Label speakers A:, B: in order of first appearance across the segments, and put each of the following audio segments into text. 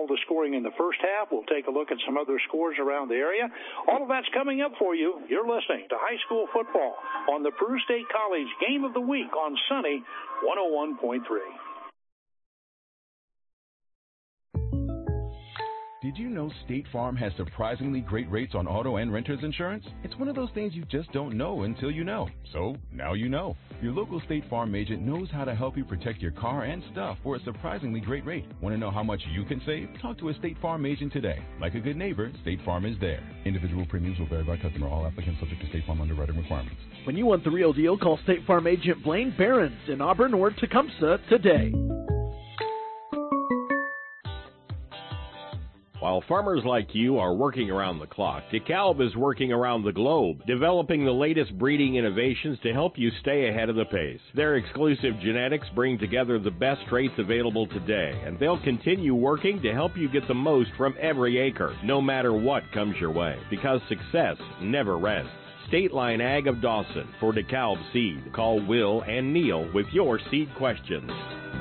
A: the scoring in the first half. We'll take a look at some other scores around the area. All of that's coming up for you. You're listening to high school football on the Peru State College Game of the Week on Sunny 101.3.
B: Did you know State Farm has surprisingly great rates on auto and renter's insurance? It's one of those things you just don't know until you know. So, now you know. Your local State Farm agent knows how to help you protect your car and stuff for a surprisingly great rate. Want to know how much you can save? Talk to a State Farm agent today. Like a good neighbor, State Farm is there. Individual premiums will vary by customer. All applicants subject to State Farm underwriting requirements.
C: When you want the real deal, call State Farm agent Blaine Behrens in Auburn or Tecumseh today.
D: While farmers like you are working around the clock, DeKalb is working around the globe, developing the latest breeding innovations to help you stay ahead of the pace. Their exclusive genetics bring together the best traits available today, and they'll continue working to help you get the most from every acre, no matter what comes your way, because success never rests. State Line Ag of Dawson for DeKalb Seed. Call Will and Neil with your seed questions.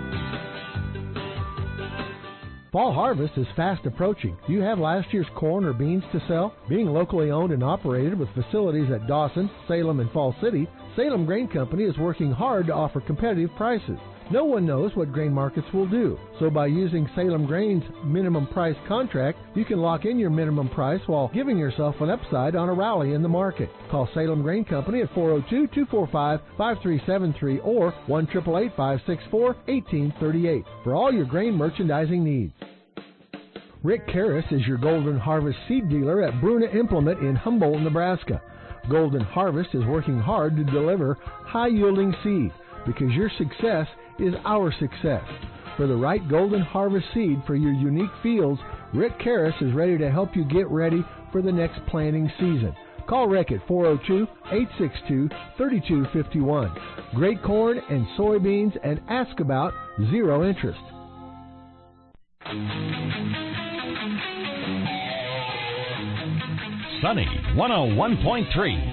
E: Fall harvest is fast approaching. Do you have last year's corn or beans to sell? Being locally owned and operated with facilities at Dawson, Salem, and Fall City, Salem Grain Company is working hard to offer competitive prices. No one knows what grain markets will do, so by using Salem Grain's minimum price contract, you can lock in your minimum price while giving yourself an upside on a rally in the market. Call Salem Grain Company at 402-245-5373 or 1-888-564-1838 for all your grain merchandising needs. Rick Karras is your Golden Harvest seed dealer at Bruna Implement in Humboldt, Nebraska. Golden Harvest is working hard to deliver high-yielding seed because your success is our success. For the right Golden Harvest seed for your unique fields, Rick Karras is ready to help you get ready for the next planting season. Call Rick at 402-862-3251. Great corn and soybeans, and ask about zero interest.
F: Sunny 101.3.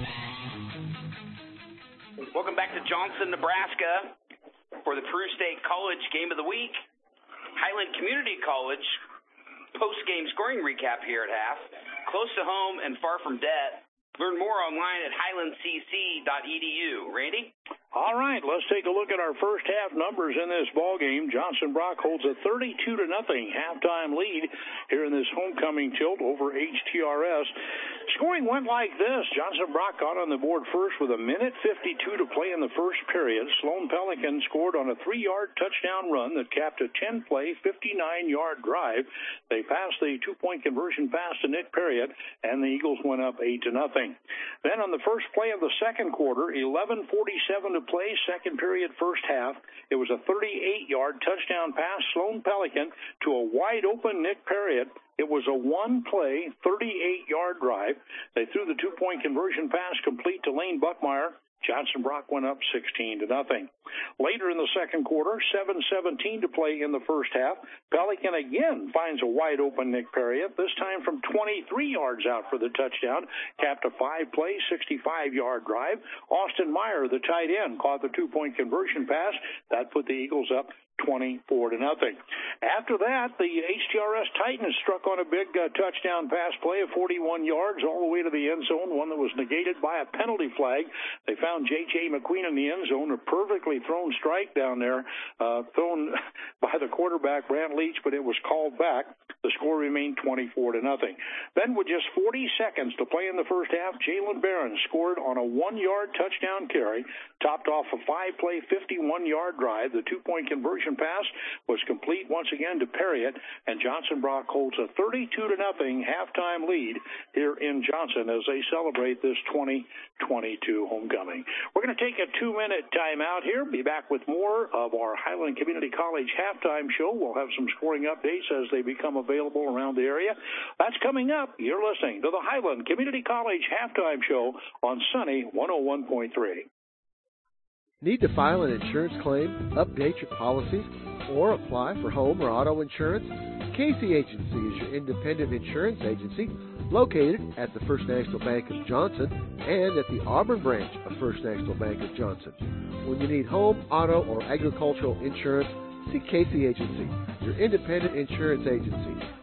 G: Welcome back to Johnson, Nebraska for the Peru State College Game of the Week. Highland Community College post-game scoring recap here at half. Close to home and far from debt. Learn more online at highlandcc.edu. Randy?
A: All right, let's take a look at our first half numbers in this ball game. Johnson Brock holds a 32-0 halftime lead here in this homecoming tilt over HTRS. Scoring went like this. Johnson Brock got on the board first with 1:52 to play in the first period. Sloan Pelican scored on a 3-yard touchdown run that capped a 10-play, 59-yard drive. They passed the 2-point conversion pass to Nick Perriott, and the Eagles went up 8-0. Then on the first play of the second quarter, 11:47 to play, second period, first half. It was a 38-yard touchdown pass, Sloan Pelican, to a wide-open Nick Perriott. It was a one-play, 38-yard drive. They threw the 2-point conversion pass complete to Lane Buckmeyer. Johnson Brock went up 16-0. Later in the second quarter, 7:17 to play in the first half. Pelican again finds a wide-open Nick Perriott, this time from 23 yards out for the touchdown. Capped a 5-play, 65-yard drive. Austin Meyer, the tight end, caught the 2-point conversion pass. That put the Eagles up 24-0. After that, the HTRS Titans struck on a big touchdown pass play of 41 yards all the way to the end zone, one that was negated by a penalty flag. They found J.J. McQueen in the end zone, a perfectly thrown strike down there, thrown by the quarterback, Brant Leach, but it was called back. The score remained 24-0. Then with just 40 seconds to play in the first half, Jalen Barron scored on a 1-yard touchdown carry, topped off a 5-play, 51-yard drive. The 2-point conversion pass was complete once again to Perriott, and Johnson Brock holds a 32-0 halftime lead here in Johnson as they celebrate this 2022 homecoming. We're going to take a 2-minute timeout here. Be back with more of our Highland Community College halftime show. We'll have some scoring updates as they become available around the area. That's coming up. You're listening to the Highland Community College halftime show on Sunny 101.3.
C: Need to file an insurance claim, update your policies, or apply for home or auto insurance? Casey Agency is your independent insurance agency located at the First National Bank of Johnson and at the Auburn branch of First National Bank of Johnson. When you need home, auto, or agricultural insurance, see Casey Agency, your independent insurance agency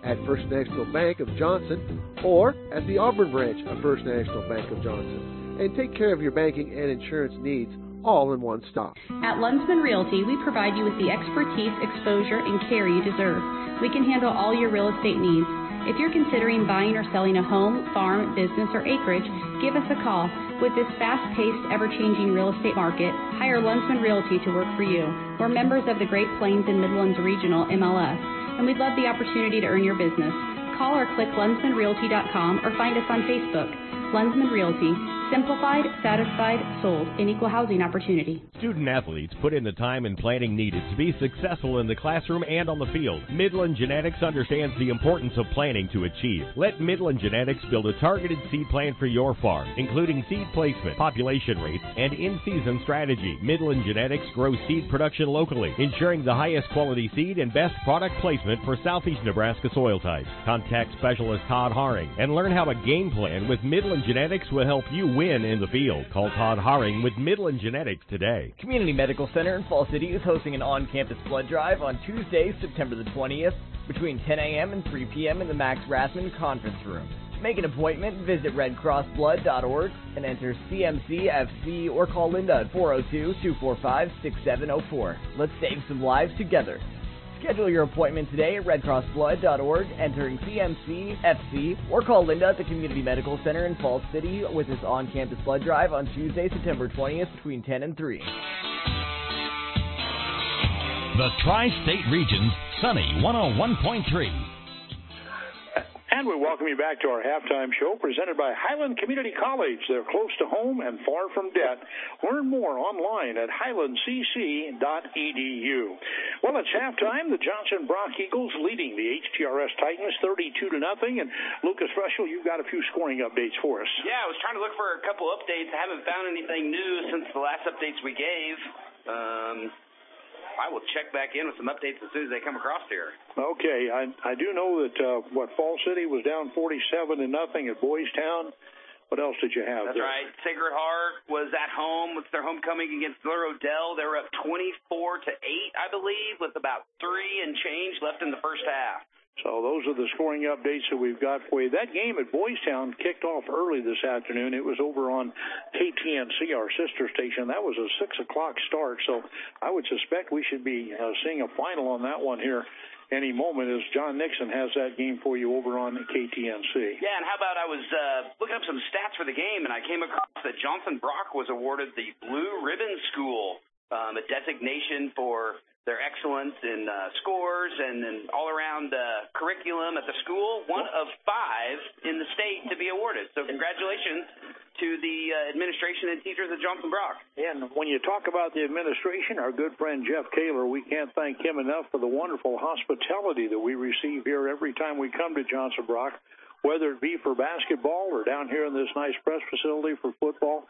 C: at First National Bank of Johnson or at the Auburn branch of First National Bank of Johnson, and take care of your banking and insurance needs all in one stop.
H: At Lunsman Realty, we provide you with the expertise, exposure, and care you deserve. We can handle all your real estate needs. If you're considering buying or selling a home, farm, business, or acreage, give us a call. With this fast-paced, ever-changing real estate market, hire Lunsman Realty to work for you. We're members of the Great Plains and Midlands Regional MLS, and we'd love the opportunity to earn your business. Call or click lunsmanrealty.com or find us on Facebook. Lunsman Realty. Simplified, satisfied, sold. An equal housing opportunity.
D: Student athletes put in the time and planning needed to be successful in the classroom and on the field. Midland Genetics understands the importance of planning to achieve. Let Midland Genetics build a targeted seed plan for your farm, including seed placement, population rates, and in-season strategy. Midland Genetics grows seed production locally, ensuring the highest quality seed and best product placement for southeast Nebraska soil types. Contact specialist Todd Haring and learn how a game plan with Midland Genetics will help you win in the field. Call Todd Haring with Midland Genetics today.
I: Community Medical Center in Fall City is hosting an on-campus blood drive on Tuesday, September the 20th, between 10 a.m. and 3 p.m. in the Max Rassman Conference Room. To make an appointment, visit redcrossblood.org and enter CMCFC or call Linda at 402-245-6704. Let's save some lives together. Schedule your appointment today at redcrossblood.org, entering CMCFC, or call Linda at the Community Medical Center in Falls City with this on-campus blood drive on Tuesday, September 20th between 10 and 3.
F: The Tri-State Region's Sunny 101.3.
A: And we welcome you back to our halftime show presented by Highland Community College. They're close to home and far from debt. Learn more online at highlandcc.edu. Well, it's halftime. The Johnson Brock Eagles leading the HTRS Titans 32-0. And Lucas Russell, you've got a few scoring updates for us.
G: Yeah, I was trying to look for a couple updates. I haven't found anything new since the last updates we gave. I will check back in with some updates as soon as they come across here.
A: Okay, I do know that Fall City was down 47-0 at Boys Town. What else did you have?
G: That's
A: there?
G: right. Sacred Heart was at home with their homecoming against Little Odell. They were up 24-8, I believe, with about 3 and change left in the first half.
A: So those are the scoring updates that we've got for you. That game at Boys Town kicked off early this afternoon. It was over on KTNC, our sister station. That was a 6 o'clock start, so I would suspect we should be seeing a final on that one here any moment as John Nixon has that game for you over on KTNC.
G: Yeah, and how about I was looking up some stats for the game, and I came across that Johnson Brock was awarded the Blue Ribbon School, a designation for their excellence in scores and all-around curriculum at the school, one of 5 in the state to be awarded. So congratulations to the administration and teachers at Johnson Brock.
A: And when you talk about the administration, our good friend Jeff Kaler, we can't thank him enough for the wonderful hospitality that we receive here every time we come to Johnson Brock, whether it be for basketball or down here in this nice press facility for football.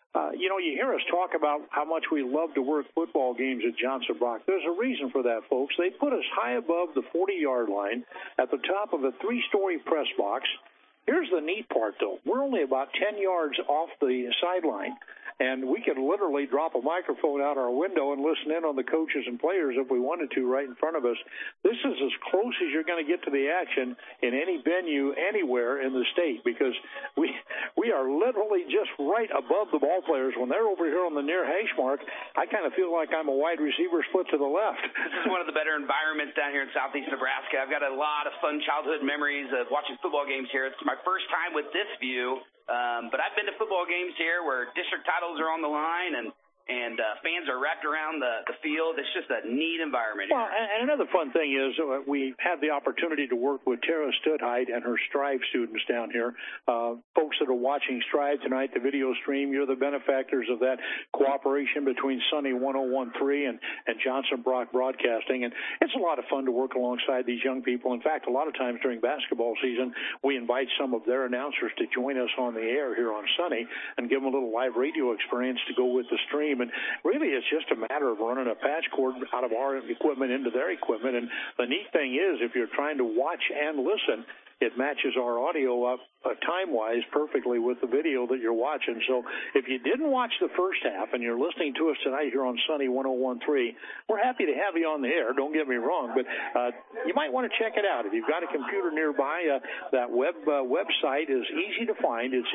A: You hear us talk about how much we love to work football games at Johnson Brock. There's a reason for that, folks. They put us high above the 40-yard line at the top of a 3-story press box. Here's the neat part, though. We're only about 10 yards off the sideline, and we could literally drop a microphone out our window and listen in on the coaches and players if we wanted to right in front of us. This is as close as you're going to get to the action in any venue anywhere in the state because we are literally just right above the ball players. When they're over here on the near hash mark, I kind of feel like I'm a wide receiver split to the left.
G: This is one of the better environments down here in southeast Nebraska. I've got a lot of fun childhood memories of watching football games here. It's my first time with this view. But I've been to football games here where district titles are on the line and fans are wrapped around the field. It's just a neat environment here.
A: Well, and another fun thing is we had the opportunity to work with Tara Studheit and her Strive students down here. Folks that are watching Strive tonight, the video stream, you're the benefactors of that cooperation between Sunny 101.3 and Johnson Brock Broadcasting. And it's a lot of fun to work alongside these young people. In fact, a lot of times during basketball season, we invite some of their announcers to join us on the air here on Sunny and give them a little live radio experience to go with the stream. And really, it's just a matter of running a patch cord out of our equipment into their equipment. And the neat thing is, if you're trying to watch and listen, it matches our audio up time-wise perfectly with the video that you're watching. So if you didn't watch the first half and you're listening to us tonight here on Sunny 101.3, we're happy to have you on the air. Don't get me wrong, but you might want to check it out. If you've got a computer nearby, that website is easy to find. It's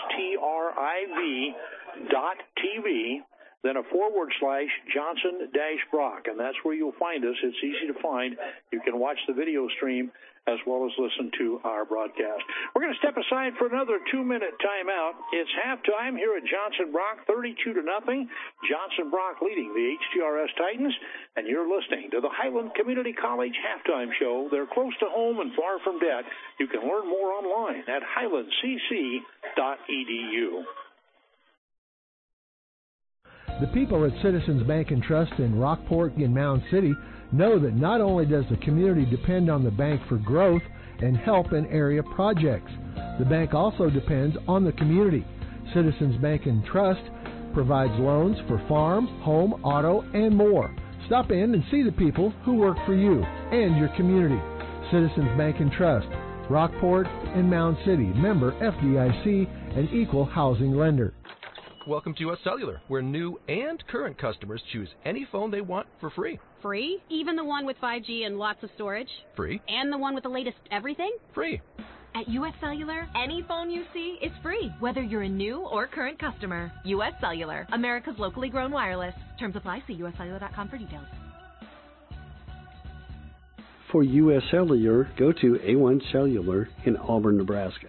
A: STRIV.TV. Then a / Johnson-Brock, and that's where you'll find us. It's easy to find. You can watch the video stream as well as listen to our broadcast. We're going to step aside for another 2-minute timeout. It's halftime here at Johnson-Brock, 32-0. Johnson-Brock leading the HTRS Titans, and you're listening to the Highland Community College Halftime Show. They're close to home and far from debt. You can learn more online at highlandcc.edu.
E: The people at Citizens Bank and Trust in Rockport and Mound City know that not only does the community depend on the bank for growth and help in area projects, the bank also depends on the community. Citizens Bank and Trust provides loans for farm, home, auto, and more. Stop in and see the people who work for you and your community. Citizens Bank and Trust, Rockport and Mound City, member FDIC, and equal housing lender.
J: Welcome to US Cellular, where new and current customers choose any phone they want for free.
K: Free? Even the one with 5G and lots of storage?
J: Free.
K: And the one with the latest everything?
J: Free.
L: At US Cellular, any phone you see is free, whether you're a new or current customer. US Cellular, America's locally grown wireless. Terms apply. See uscellular.com for details.
M: For US Cellular, go to A1 Cellular in Auburn, Nebraska.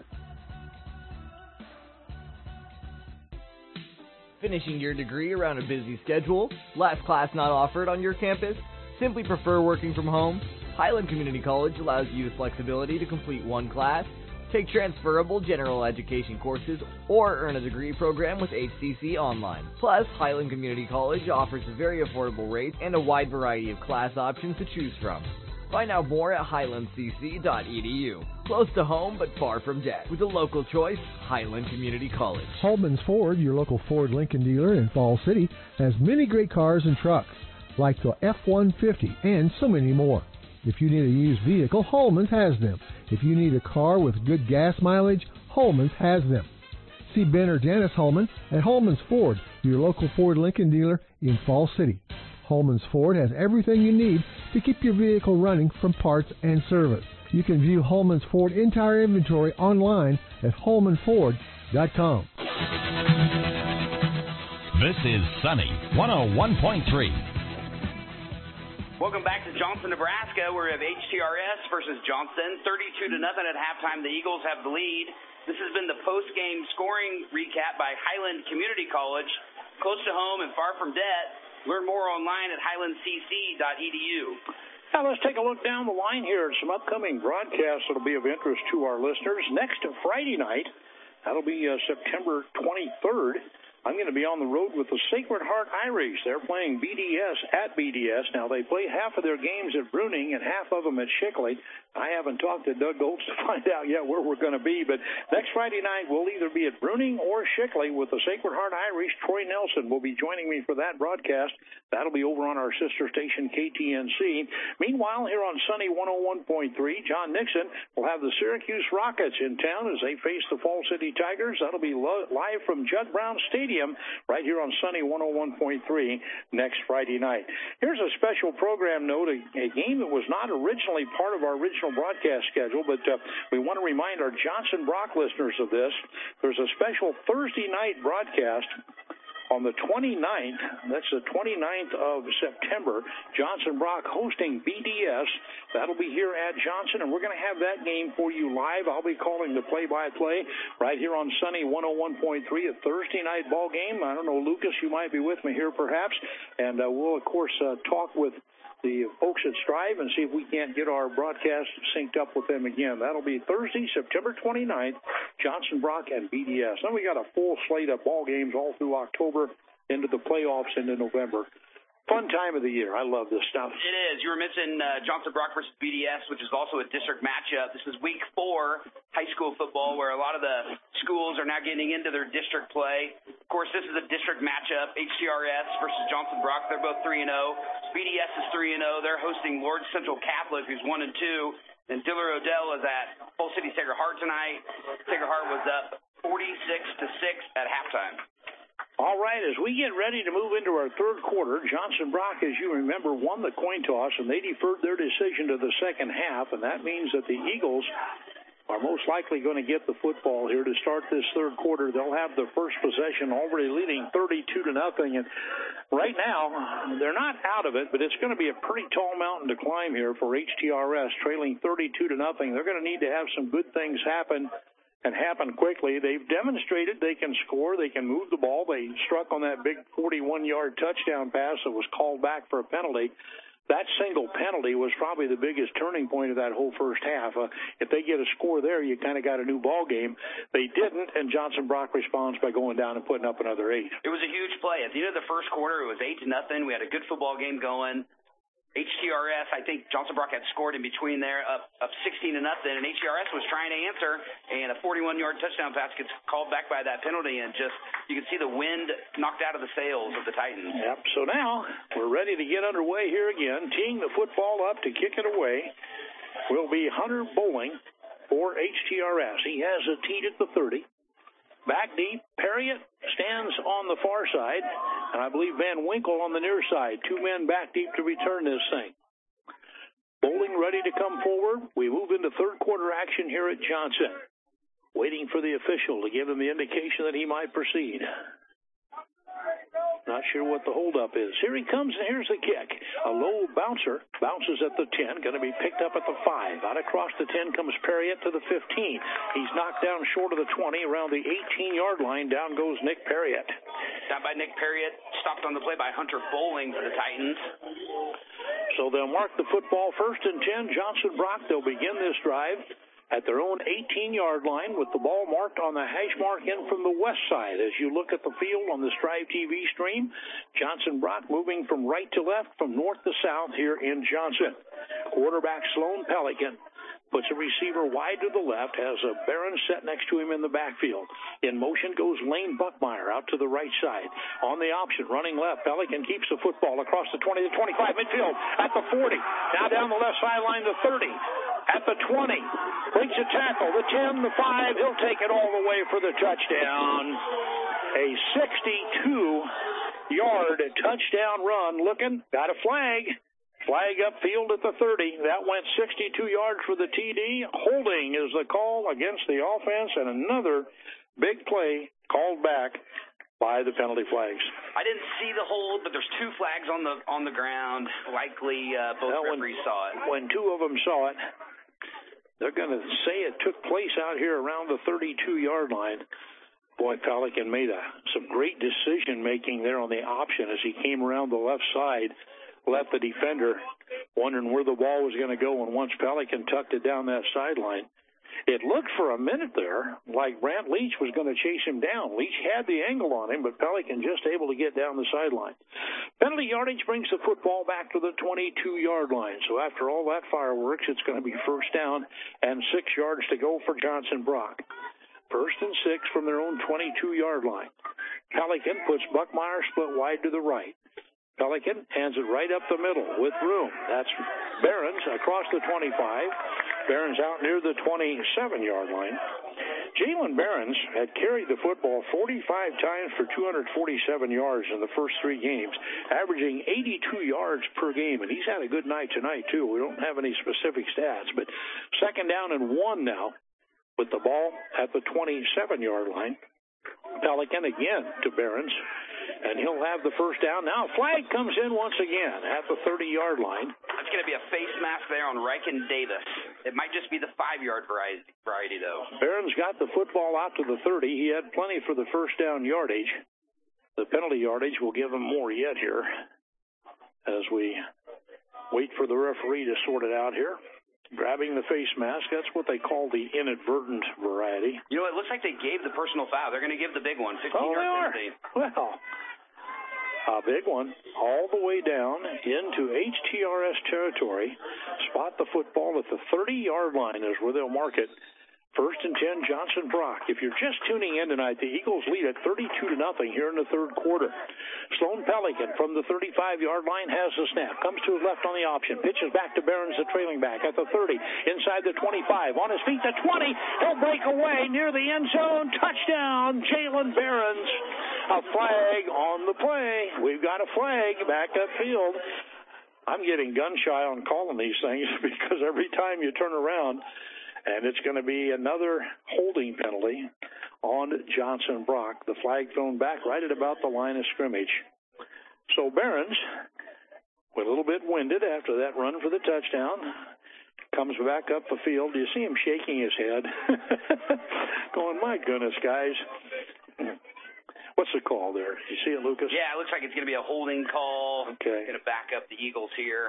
I: Finishing your degree around a busy schedule? Last class not offered on your campus? Simply prefer working from home? Highland Community College allows you the flexibility to complete one class, take transferable general education courses, or earn a degree program with HCC Online. Plus, Highland Community College offers very affordable rates and a wide variety of class options to choose from. Find out more at highlandcc.edu. Close to home but far from debt. With a local choice, Highland Community College.
E: Holman's Ford, your local Ford Lincoln dealer in Fall City, has many great cars and trucks, like the F-150 and so many more. If you need a used vehicle, Holman's has them. If you need a car with good gas mileage, Holman's has them. See Ben or Dennis Holman at Holman's Ford, your local Ford Lincoln dealer in Fall City. Holman's Ford has everything you need to keep your vehicle running from parts and service. You can view Holman's Ford entire inventory online at holmanford.com.
F: This is Sunny 101.3.
G: Welcome back to Johnson, Nebraska. We have HTRS versus Johnson. 32-0 at halftime. The Eagles have the lead. This has been the post-game scoring recap by Highland Community College. Close to home and far from debt. Learn more online at highlandcc.edu.
A: Now let's take a look down the line here at some upcoming broadcasts that will be of interest to our listeners. Next Friday night, that'll be September 23rd. I'm going to be on the road with the Sacred Heart Irish. They're playing BDS at BDS. Now, they play half of their games at Bruning and half of them at Shickley. I haven't talked to Doug Goltz to find out yet where we're going to be, but next Friday night we'll either be at Bruning or Shickley with the Sacred Heart Irish. Troy Nelson will be joining me for that broadcast. That'll be over on our sister station, KTNC. Meanwhile, here on Sunny 101.3, John Nixon will have the Syracuse Rockets in town as they face the Fall City Tigers. That'll be live from Judd Brown Stadium right here on Sunny 101.3 next Friday night. Here's a special program note, a game that was not originally part of our original broadcast schedule, but we want to remind our Johnson-Brock listeners of this. There's a special Thursday night broadcast on the 29th, that's the 29th of September, Johnson-Brock hosting BDS. That'll be here at Johnson, and we're going to have that game for you live. I'll be calling the play-by-play right here on Sunny 101.3, a Thursday night ball game. I don't know, Lucas, you might be with me here perhaps, and we'll, of course, talk with the folks at Strive and see if we can't get our broadcast synced up with them again. That'll be Thursday, September 29th, Johnson-Brock and BDS. Then we got a full slate of ball games all through October into the playoffs into November. Fun time of the year. I love this stuff.
G: It is. You were mentioning Johnson-Brock versus BDS, which is also a district matchup. This is week 4 high school football, where a lot of the schools are now getting into their district play. Of course, this is a district matchup, HTRS versus Johnson-Brock. They're both 3-0. BDS is 3-0. They're hosting Lord Central Catholic, who's 1-2. And Diller Odell is at Fall City Sacred Heart tonight. Sacred Heart was up 46-6 at halftime.
A: All right, as we get ready to move into our third quarter, Johnson Brock, as you remember, won the coin toss, and they deferred their decision to the second half, and that means that the Eagles are most likely going to get the football here to start this third quarter. They'll have the first possession, already leading 32-0. And right now, they're not out of it, but it's going to be a pretty tall mountain to climb here for HTRS, trailing 32-0. They're going to need to have some good things happen and happen quickly. They've demonstrated they can score, they can move the ball. They struck on that big 41-yard touchdown pass that was called back for a penalty. That single penalty was probably the biggest turning point of that whole first half. If they get a score there, you kind of got a new ball game. They didn't, and Johnson Brock responds by going down and putting up another 8.
G: It was a huge play. At the end of the first quarter, it was 8-0. We had a good football game going. HTRS, I think Johnson Brock had scored in between there, up 16-0, and HTRS was trying to answer, and a 41-yard touchdown pass gets called back by that penalty, and just you can see the wind knocked out of the sails of the Titans.
A: Yep. So now we're ready to get underway here again. Teeing the football up to kick it away will be Hunter Bowling for HTRS. He has it teed at the 30. Back deep, Perriott stands on the far side, and I believe Van Winkle on the near side. 2 men back deep to return this thing. Bowling ready to come forward. We move into third quarter action here at Johnson. Waiting for the official to give him the indication that he might proceed. Not sure what the holdup is. Here he comes, and here's the kick. A low bouncer bounces at the 10, going to be picked up at the 5. Out across the 10 comes Perriott to the 15. He's knocked down short of the 20. Around the 18-yard line, down goes Nick Perriott.
G: Down by Nick Perriott, stopped on the play by Hunter Bowling for the Titans.
A: So they'll mark the football 1st and 10. Johnson Brock, they'll begin this drive at their own 18-yard line with the ball marked on the hash mark in from the west side. As you look at the field on the Strive TV stream, Johnson Brock moving from right to left, from north to south here in Johnson. Quarterback Sloan Pelican puts a receiver wide to the left, has a Barron set next to him in the backfield. In motion goes Lane Buckmeyer out to the right side. On the option, running left, Pelican keeps the football across the 20 to 25, midfield at the 40. Now down the left sideline, the 30. At the 20, breaks a tackle, the 10, the 5, he'll take it all the way for the touchdown. A 62-yard touchdown run. Looking, got a flag. Flag upfield at the 30. That went 62 yards for the TD. Holding is the call against the offense, and another big play called back by the penalty flags.
G: I didn't see the hold, but there's 2 flags on the ground. Likely both referees saw it.
A: When 2 of them saw it, they're going to say it took place out here around the 32-yard line. Boy, Pelican made some great decision-making there on the option as he came around the left side, left the defender wondering where the ball was going to go, and once Pelican tucked it down that sideline, it looked for a minute there like Brant Leach was going to chase him down. Leach had the angle on him, but Pelican just able to get down the sideline. Penalty yardage brings the football back to the 22-yard line. So after all that fireworks, it's going to be 1st down and 6 yards to go for Johnson Brock. 1st and 6 from their own 22-yard line. Pelican puts Buckmeyer split wide to the right. Pelican hands it right up the middle with room. That's Barons across the 25. Barons out near the 27-yard line. Jalen Barons had carried the football 45 times for 247 yards in the first 3 games, averaging 82 yards per game, and he's had a good night tonight, too. We don't have any specific stats, but 2nd down and 1 now with the ball at the 27-yard line. Pelican again to Barons, and he'll have the 1st down. Now a flag comes in once again at the 30-yard line.
G: That's going to be a face mask there on Riken Davis. It might just be the 5-yard variety, though.
A: Barron's got the football out to the 30. He had plenty for the 1st down yardage. The penalty yardage will give him more yet here as we wait for the referee to sort it out here. Grabbing the face mask, that's what they call the inadvertent variety.
G: You know, it looks like they gave the personal foul. They're going to give the big one, 15-yard penalty.
A: Well, a big one all the way down into HTRS territory. Spot the football at the 30-yard line is where they'll mark it First and 10, Johnson Brock. If you're just tuning in tonight, the Eagles lead at 32-0 here in the third quarter. Sloan Pelican from the 35-yard line has the snap. Comes to his left on the option. Pitches back to Behrens, the trailing back at the 30. Inside the 25. On his feet, the 20. He'll break away near the end zone. Touchdown, Jalen Behrens. A flag on the play. We've got a flag back upfield. I'm getting gun-shy on calling these things because every time you turn around, and it's going to be another holding penalty on Johnson Brock. The flag thrown back right at about the line of scrimmage. So Behrens, a little bit winded after that run for the touchdown, comes back up the field. Do you see him shaking his head? Going, my goodness, guys. What's the call there? You see it, Lucas?
G: Yeah, it looks like it's going to be a holding call.
A: Okay.
G: Going to back up the Eagles here.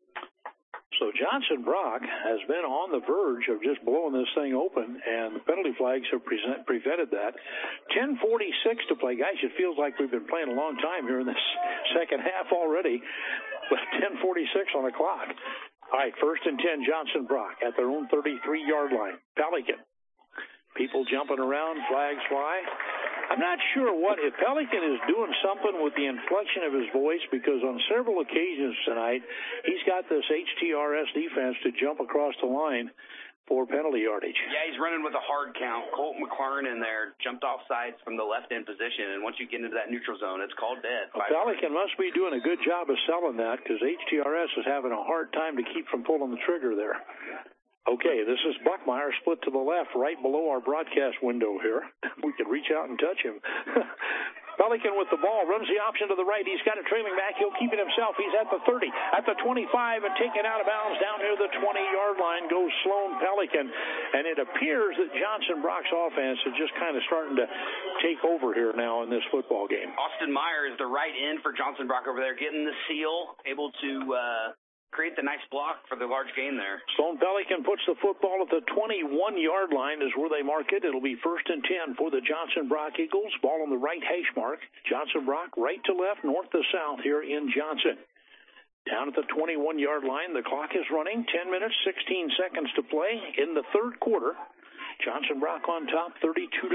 A: So Johnson Brock has been on the verge of just blowing this thing open, and the penalty flags have prevented that. 10:46 to play. Guys, it feels like we've been playing a long time here in this second half already, but 10:46 on the clock. All right, first and 10, Johnson Brock at their own 33-yard line. Pelican. People jumping around, flags fly. I'm not sure if Pelican is doing something with the inflection of his voice, because on several occasions tonight, he's got this HTRS defense to jump across the line for penalty yardage.
G: Yeah, he's running with a hard count. Colt McLaurin in there jumped off sides from the left end position, and once you get into that neutral zone, it's called dead.
A: Pelican must be doing a good job of selling that, because HTRS is having a hard time to keep from pulling the trigger there. Okay, this is Buckmeyer split to the left right below our broadcast window here. We could reach out and touch him. Pelican with the ball, runs the option to the right. He's got a trailing back. He'll keep it himself. He's at the 30, at the 25, and taken out of bounds down near the 20-yard line goes Sloan Pelican. And it appears that Johnson Brock's offense is just kind of starting to take over here now in this football game.
G: Austin Meyer is the right end for Johnson Brock over there, getting the seal, able to create the nice block for the large gain there.
A: Sloan Pelican puts the football at the 21-yard line is where they mark it. It'll be first and 10 for the Johnson Brock Eagles. Ball on the right hash mark. Johnson Brock right to left, north to south here in Johnson. Down at the 21-yard line, the clock is running. 10 minutes, 16 seconds to play in the third quarter. Johnson Brock on top, 32-0.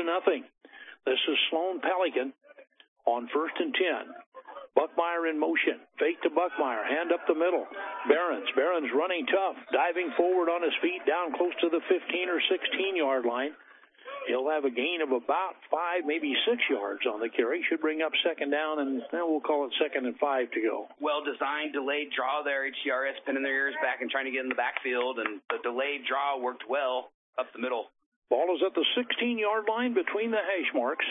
A: This is Sloan Pelican on first and 10. Buckmeyer in motion. Fake to Buckmeyer. Hand up the middle. Behrens running tough. Diving forward on his feet down close to the 15 or 16-yard line. He'll have a gain of about 5, maybe 6 yards on the carry. Should bring up second down, and we'll call it 2nd and 5 to go.
G: Well-designed, delayed draw there. HTRS pinning their ears back and trying to get in the backfield, and the delayed draw worked well up the middle.
A: Ball is at the 16-yard line between the hash marks.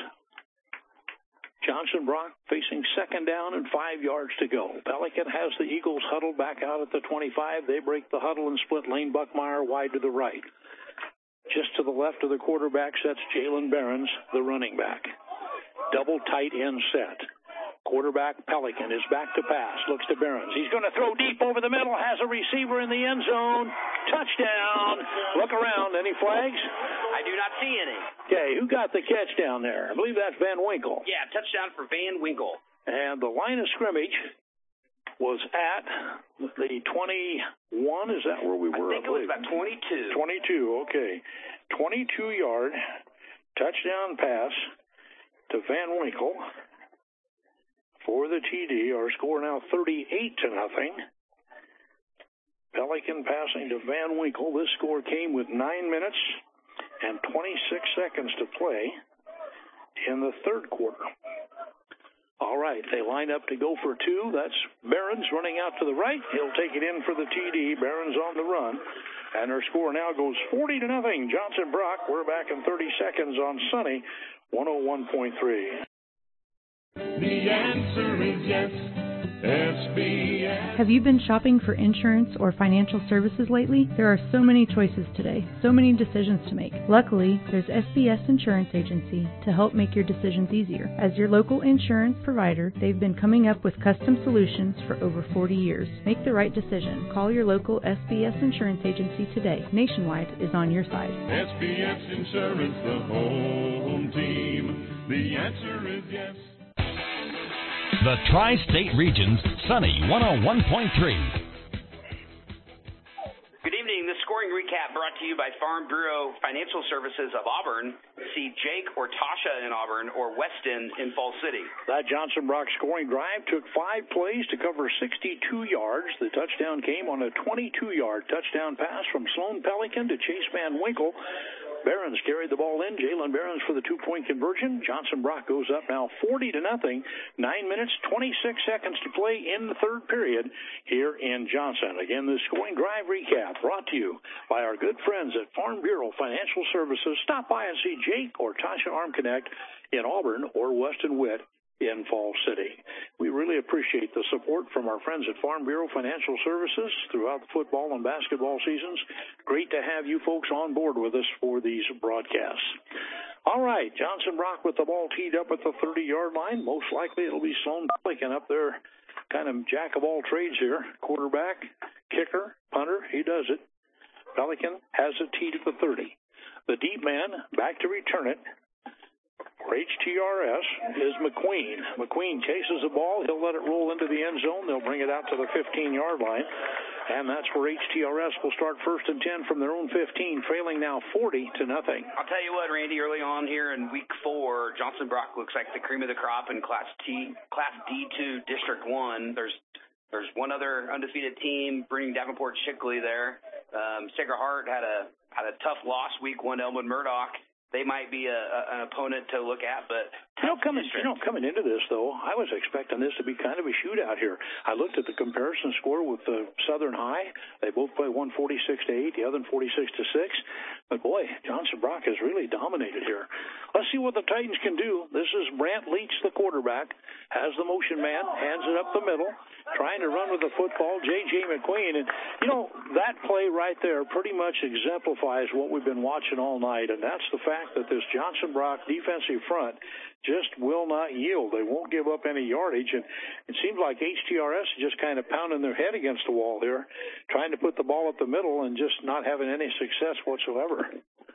A: Johnson Brock facing second down and 5 yards to go. Pelican has the Eagles huddled back out at the 25. They break the huddle and split lane. Buckmeyer wide to the right. Just to the left of the quarterback sets Jalen Behrens, the running back. Double tight end set. Quarterback Pelican is back to pass. Looks to Behrens. He's going to throw deep over the middle. Has a receiver in the end zone. Touchdown. Look around. Any flags?
G: I do not see any.
A: Okay, who got the catch down there? I believe that's Van Winkle.
G: Yeah, touchdown for Van Winkle.
A: And the line of scrimmage was at the 21. Is that where we were?
G: I think it was about 22.
A: 22, okay. 22-yard touchdown pass to Van Winkle for the TD. Our score now 38-0. Pelican passing to Van Winkle. This score came with 9 minutes and 26 seconds to play in the third quarter. All right, they line up to go for two. That's Behrens running out to the right. He'll take it in for the TD. Behrens on the run. And our score now goes 40-0. Johnson Brock, we're back in 30 seconds on Sunny 101.3.
N: The answer is yes. SBS.
O: Have you been shopping for insurance or financial services lately? There are so many choices today, so many decisions to make. Luckily, there's SBS Insurance Agency to help make your decisions easier. As your local insurance provider, they've been coming up with custom solutions for over 40 years. Make the right decision. Call your local SBS Insurance Agency today. Nationwide is on your side.
N: SBS Insurance, the home team. The answer is yes.
F: The Tri-State Region's Sunny 101.3.
G: Good evening. the scoring recap brought to you by Farm Bureau Financial Services of Auburn. See Jake or Tasha in Auburn or Weston in Fall City.
A: That Johnson Brock scoring drive took 5 plays to cover 62 yards. The touchdown came on a 22-yard touchdown pass from Sloan Pelican to Chase Van Winkle. Behrens carried the ball in. Jalen Behrens for the 2-point conversion. Johnson Brock goes up now 40-0. 9 minutes, 26 seconds to play in the third period here in Johnson. Again, the scoring drive recap brought to you by our good friends at Farm Bureau Financial Services. Stop by and see Jake or Tasha Armconnect in Auburn or Weston Witt in Fall City. We really appreciate the support from our friends at Farm Bureau Financial Services throughout the football and basketball seasons. Great to have you folks on board with us for these broadcasts. All right, Johnson Brock with the ball teed up at the 30-yard line. Most likely it'll be Sloan Pelican up there, kind of jack of all trades here. Quarterback, kicker, punter, he does it. Pelican has it teed at the 30. The deep man back to return it for HTRS is McQueen. McQueen chases the ball. He'll let it roll into the end zone. They'll bring it out to the 15-yard line. And that's where HTRS will start 1st and 10 from their own 15, trailing now 40-0.
G: I'll tell you what, Randy, early on here in week 4, Johnson Brock looks like the cream of the crop in Class D2 District 1. There's one other undefeated team, bringing Davenport Shickley there. Sacred Heart had a tough loss week 1 to Elmwood Murdoch. They might be an opponent to look at, but
A: coming into this, though, I was expecting this to be kind of a shootout here. I looked at the comparison score with Southern High. They both play one 46-8, the other 46-6. But, boy, Johnson Brock has really dominated here. Let's see what the Titans can do. This is Brant Leach, the quarterback, has the motion man, hands it up the middle, trying to run with the football, J.J. McQueen. And, that play right there pretty much exemplifies what we've been watching all night, and that's the fact that this Johnson Brock defensive front just will not yield. They won't give up any yardage, and it seems like HTRS is just kind of pounding their head against the wall here, trying to put the ball up the middle and just not having any success whatsoever.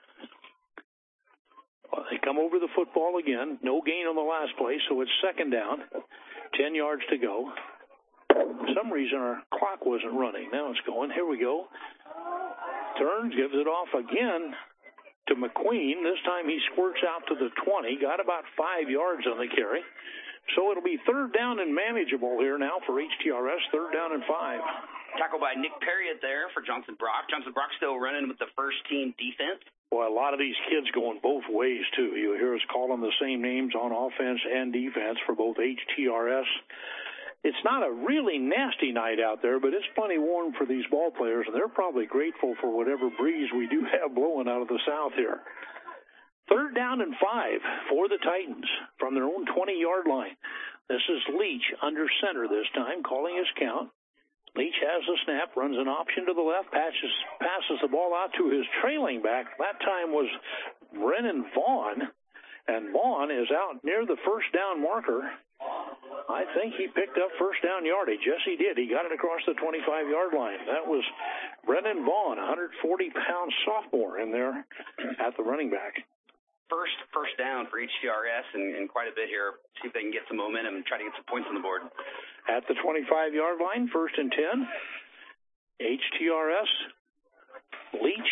A: Well, they come over the football again. No gain on the last play, so it's 2nd down. 10 yards to go. For some reason, our clock wasn't running. Now it's going. Here we go. Turns, gives it off again to McQueen. This time he squirts out to the 20. Got about 5 yards on the carry. So it'll be 3rd down and manageable here now for HTRS. 3rd down and 5.
G: Tackled by Nick Perriott there for Johnson Brock. Johnson Brock still running with the first-team defense.
A: Boy, a lot of these kids going both ways, too. You hear us call them the same names on offense and defense for both HTRS. It's not a really nasty night out there, but it's plenty warm for these ball players, and they're probably grateful for whatever breeze we do have blowing out of the south here. 3rd down and 5 for the Titans from their own 20-yard line. This is Leach under center this time, calling his count. Leach has the snap, runs an option to the left, passes the ball out to his trailing back. That time was Brennan Vaughn, and Vaughn is out near the 1st down marker. I think he picked up 1st down yardage. Yes, he did. He got it across the 25-yard line. That was Brennan Vaughn, 140-pound sophomore in there at the running back.
G: First down for HTRS and quite a bit here. See if they can get some momentum and try to get some points on the board.
A: At the 25-yard line, 1st and 10. HTRS, Leach.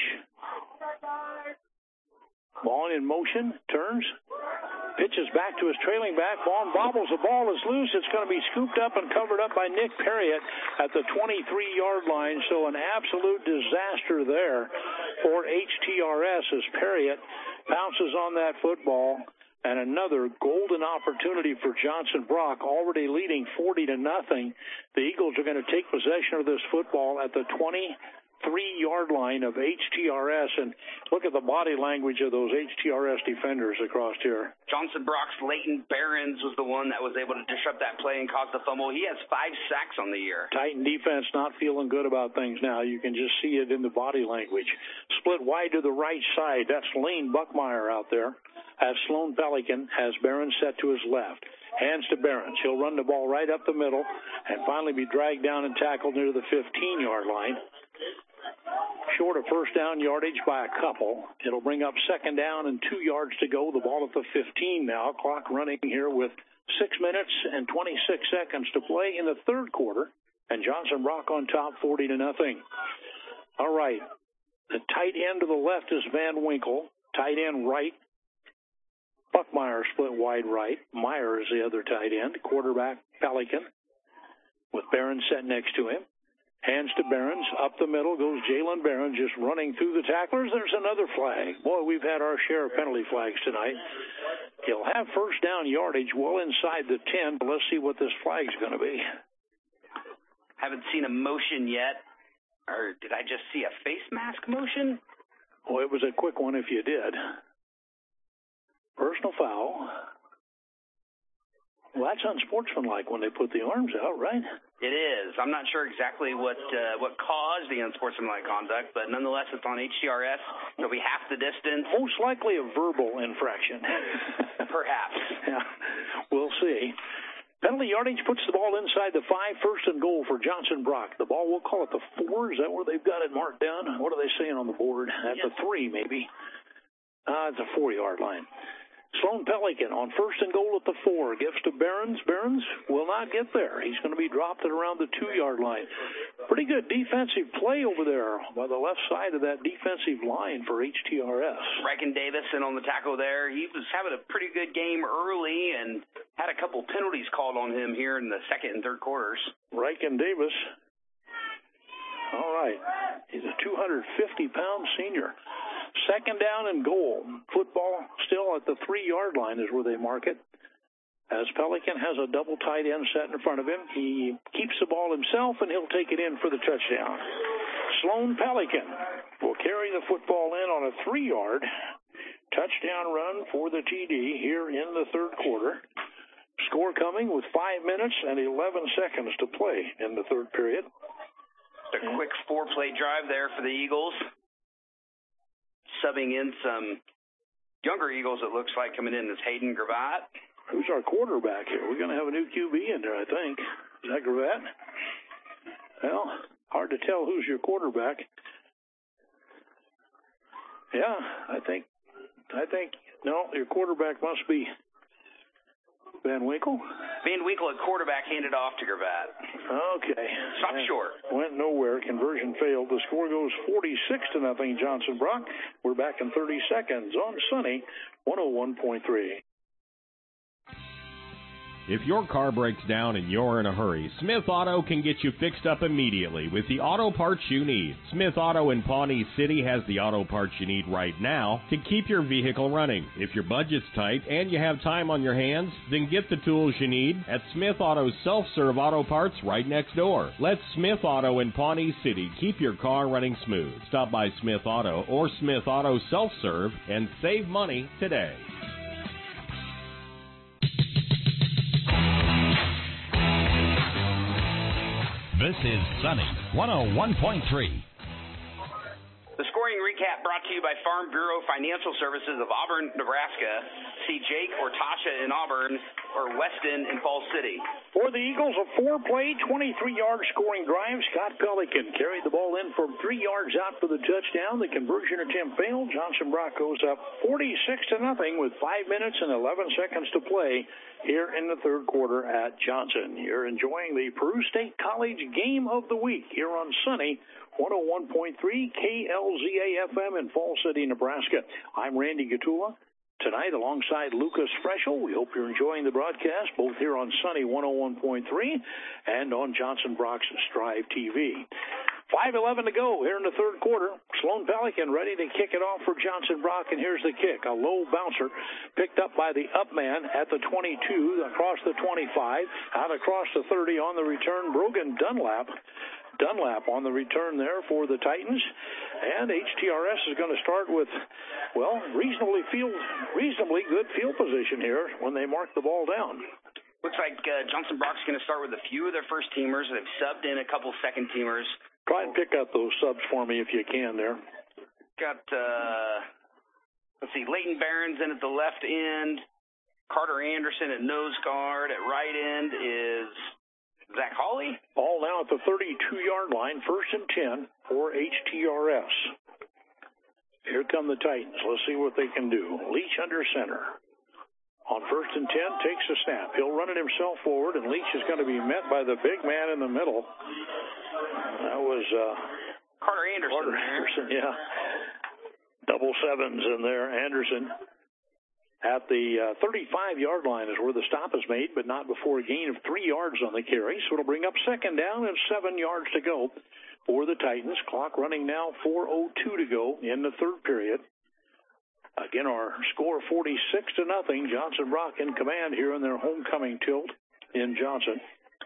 A: Vaughn in motion, turns. Pitches back to his trailing back. Vaughn bobbles. The ball is loose. It's going to be scooped up and covered up by Nick Perriott at the 23-yard line. So an absolute disaster there for HTRS as Perriott bounces on that football. And another golden opportunity for Johnson Brock, already leading 40-0. The Eagles are going to take possession of this football at the 23-yard line of HTRS, and look at the body language of those HTRS defenders across here.
G: Johnson Brock's Leighton Behrens was the one that was able to disrupt that play and cause the fumble. He has 5 sacks on the year.
A: Titan defense not feeling good about things now. You can just see it in the body language. Split wide to the right side. That's Lane Buckmeyer out there. As Sloan Pelican has Behrens set to his left. Hands to Behrens. He'll run the ball right up the middle and finally be dragged down and tackled near the 15-yard line. Short of 1st down yardage by a couple. It'll bring up 2nd down and 2 yards to go. The ball at the 15 now. Clock running here with 6 minutes and 26 seconds to play in the 3rd quarter. And Johnson Brock on top 40-0. All right. The tight end to the left is Van Winkle. Tight end right, Buckmeyer split wide right. Meyer is the other tight end. Quarterback, Pelican, with Barron set next to him. Hands to Barons. Up the middle goes Jalen Barron, just running through the tacklers. There's another flag. Boy, we've had our share of penalty flags tonight. He'll have first down yardage well inside the 10, but let's see what this flag's going to be.
G: Haven't seen a motion yet. Or did I just see a face mask motion?
A: Well, it was a quick one if you did. Personal foul. Well, that's unsportsmanlike when they put the arms out, right?
G: It is. I'm not sure exactly what caused the unsportsmanlike conduct, but nonetheless, it's on HTRS. It'll be half the distance.
A: Most likely a verbal infraction.
G: Perhaps.
A: Yeah, we'll see. Penalty yardage puts the ball inside the 5, first and goal for Johnson Brock. The ball, we'll call it the 4. Is that where they've got it marked down? What are they saying on the board? At the 3, maybe. It's a 4-yard line. Sloan Pelican on first and goal at the 4. Gives to Barons. Barons will not get there. He's going to be dropped at around the 2-yard line. Pretty good defensive play over there by the left side of that defensive line for HTRS.
G: Riken Davison on the tackle there. He was having a pretty good game early and had a couple penalties called on him here in the second and third quarters.
A: Riken Davis. All right. He's a 250-pound senior. Second down and goal. Football still at the 3-yard line is where they mark it. As Pelican has a double tight end set in front of him, he keeps the ball himself, and he'll take it in for the touchdown. Sloan Pelican will carry the football in on a 3-yard touchdown run for the TD here in the third quarter. Score coming with 5 minutes and 11 seconds to play in the third period.
G: A quick 4-play drive there for the Eagles. Subbing in some younger Eagles, it looks like, coming in is Hayden Gravatt.
A: Who's our quarterback here? We're going to have a new QB in there, I think. Is that Gravatt? Well, hard to tell who's your quarterback. Yeah, I think, no, your quarterback must be Van Winkle?
G: Van Winkle at quarterback, handed off to Gravatt.
A: Okay.
G: Stop short.
A: Went nowhere. Conversion failed. The score goes 46-0 Johnson Brock. We're back in 30 seconds on Sunny 101.3.
D: If your car breaks down and you're in a hurry, Smith Auto can get you fixed up immediately with the auto parts you need. Smith Auto in Pawnee City has the auto parts you need right now to keep your vehicle running. If your budget's tight and you have time on your hands, then get the tools you need at Smith Auto's self-serve auto parts right next door. Let Smith Auto in Pawnee City keep your car running smooth. Stop by Smith Auto or Smith Auto Self-Serve and save money today.
F: This is Sunny 101.3.
G: The scoring recap brought to you by Farm Bureau Financial Services of Auburn, Nebraska. See Jake or Tasha in Auburn or Weston in Falls City.
A: For the Eagles, a 4-play, 23-yard scoring drive. Scott Pelican carried the ball in from 3 yards out for the touchdown. The conversion attempt failed. Johnson Brock goes up 46-0 with 5 minutes and 11 seconds to play here in the third quarter at Johnson. You're enjoying the Peru State College Game of the Week here on Sunny 101.3 KLZA-FM in Falls City, Nebraska. I'm Randy Gatula. Tonight, alongside Lucas Freschel, we hope you're enjoying the broadcast, both here on Sunny 101.3 and on Johnson Brock's Strive TV. 5:11 to go here in the third quarter. Sloan Pelican ready to kick it off for Johnson Brock, and here's the kick. A low bouncer picked up by the up man at the 22, across the 25, out across the 30 on the return. Brogan Dunlap on the return there for the Titans. And HTRS is going to start with, well, reasonably good field position here when they mark the ball down.
G: Looks like Johnson Brock's going to start with a few of their first-teamers. They've subbed in a couple second-teamers.
A: Try and pick up those subs for me if you can there.
G: Got, let's see, Leighton Barons in at the left end. Carter Anderson at nose guard. At right end is Zach Hawley.
A: Ball now at the 32-yard line, 1st and 10 for HTRS. Here come the Titans. Let's see what they can do. Leach under center. On 1st and 10, takes a snap. He'll run it himself forward, and Leach is going to be met by the big man in the middle. That was
G: Carter Anderson,
A: yeah. Double sevens in there. Anderson at the 35-yard line is where the stop is made, but not before a gain of 3 yards on the carry. So it'll bring up second down and 7 yards to go for the Titans. Clock running now, 4:02 to go in the third period. Again, our score 46-0. Johnson Brock in command here in their homecoming tilt in Johnson.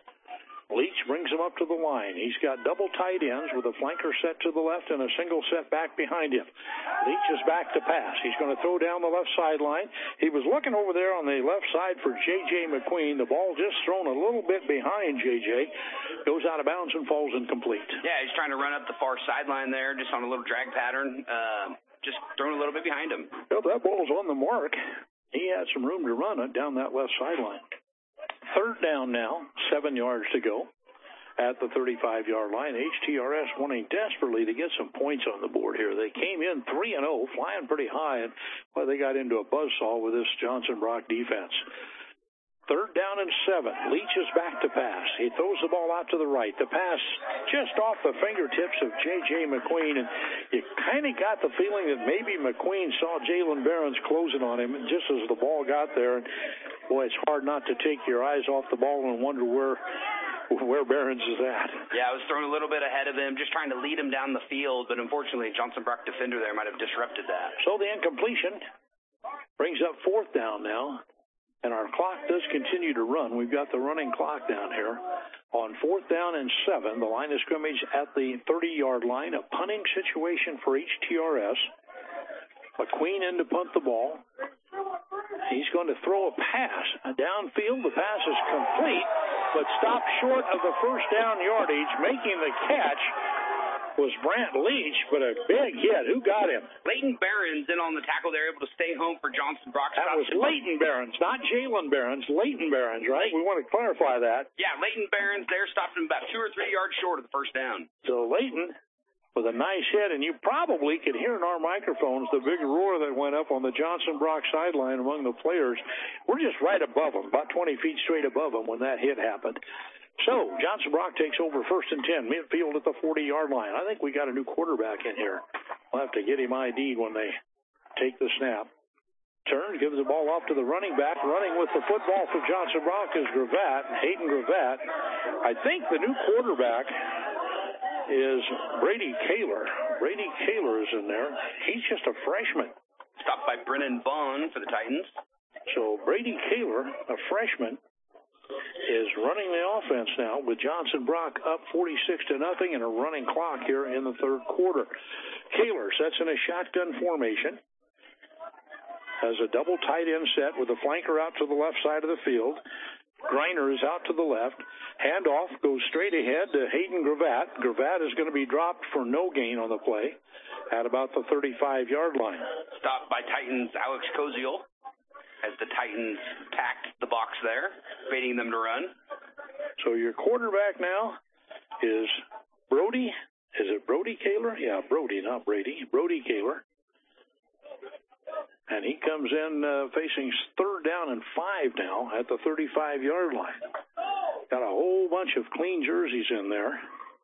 A: Leach brings him up to the line. He's got double tight ends with a flanker set to the left and a single set back behind him. Leach is back to pass. He's going to throw down the left sideline. He was looking over there on the left side for J.J. McQueen. The ball just thrown a little bit behind J.J. Goes out of bounds and falls incomplete.
G: Yeah, he's trying to run up the far sideline there, just on a little drag pattern. Just thrown a little bit behind him.
A: Well, that ball's on the mark. He had some room to run it down that left sideline. Third down now, 7 yards to go at the 35-yard line. HTRS wanting desperately to get some points on the board here. They came in 3-0, flying pretty high, and they got into a buzzsaw with this Johnson Brock defense. Third down and 7. Leach is back to pass. He throws the ball out to the right. The pass just off the fingertips of J.J. McQueen, and you kind of got the feeling that maybe McQueen saw Jalen Behrens closing on him just as the ball got there. And boy, it's hard not to take your eyes off the ball and wonder where Behrens is at.
G: Yeah, I was thrown a little bit ahead of him, just trying to lead him down the field, but unfortunately, Johnson Brock defender there might have disrupted that.
A: So the incompletion brings up fourth down now. And our clock does continue to run. We've got the running clock down here. On fourth down and 7, the line of scrimmage at the 30-yard line. A punting situation for HTRS. McQueen in to punt the ball. He's going to throw a pass downfield. The pass is complete, but stopped short of the first down yardage. Making the catch was Brant Leach, but a big hit. Who got him?
G: Leighton Behrens in on the tackle there, able to stay home for Johnson Brock.
A: That was Leighton Behrens, not Jalen Behrens. Leighton Behrens, right? We want to clarify that.
G: Yeah, Leighton Behrens there stopped him about 2 or 3 yards short of the first down.
A: So Leighton with a nice hit, and you probably could hear in our microphones the big roar that went up on the Johnson Brock sideline among the players. We're just right above them, about 20 feet straight above them when that hit happened. So, Johnson Brock takes over first and 10, midfield at the 40-yard line. I think we got a new quarterback in here. We'll have to get him ID'd when they take the snap. Turns, gives the ball off to the running back. Running with the football for Johnson Brock is Gravatt, Hayden Gravatt. I think the new quarterback is Brady Kaler. Brady Kaler is in there. He's just a freshman.
G: Stopped by Brennan Vaughn for the Titans.
A: So, Brady Kaler, a freshman, is running the offense now with Johnson Brock up 46-0 and a running clock here in the third quarter. Kaler sets in a shotgun formation, has a double tight end set with a flanker out to the left side of the field. Griner is out to the left. Handoff goes straight ahead to Hayden Gravatt. Gravatt is going to be dropped for no gain on the play at about the 35-yard line.
G: Stopped by Titans Alex Koziel as the Titans packed the box there, waiting them to run.
A: So your quarterback now is Brody. Is it Brody Kaler? Yeah, Brody, not Brady. Brody Kaler. And he comes in facing third down and 5 now at the 35-yard line. Got a whole bunch of clean jerseys in there.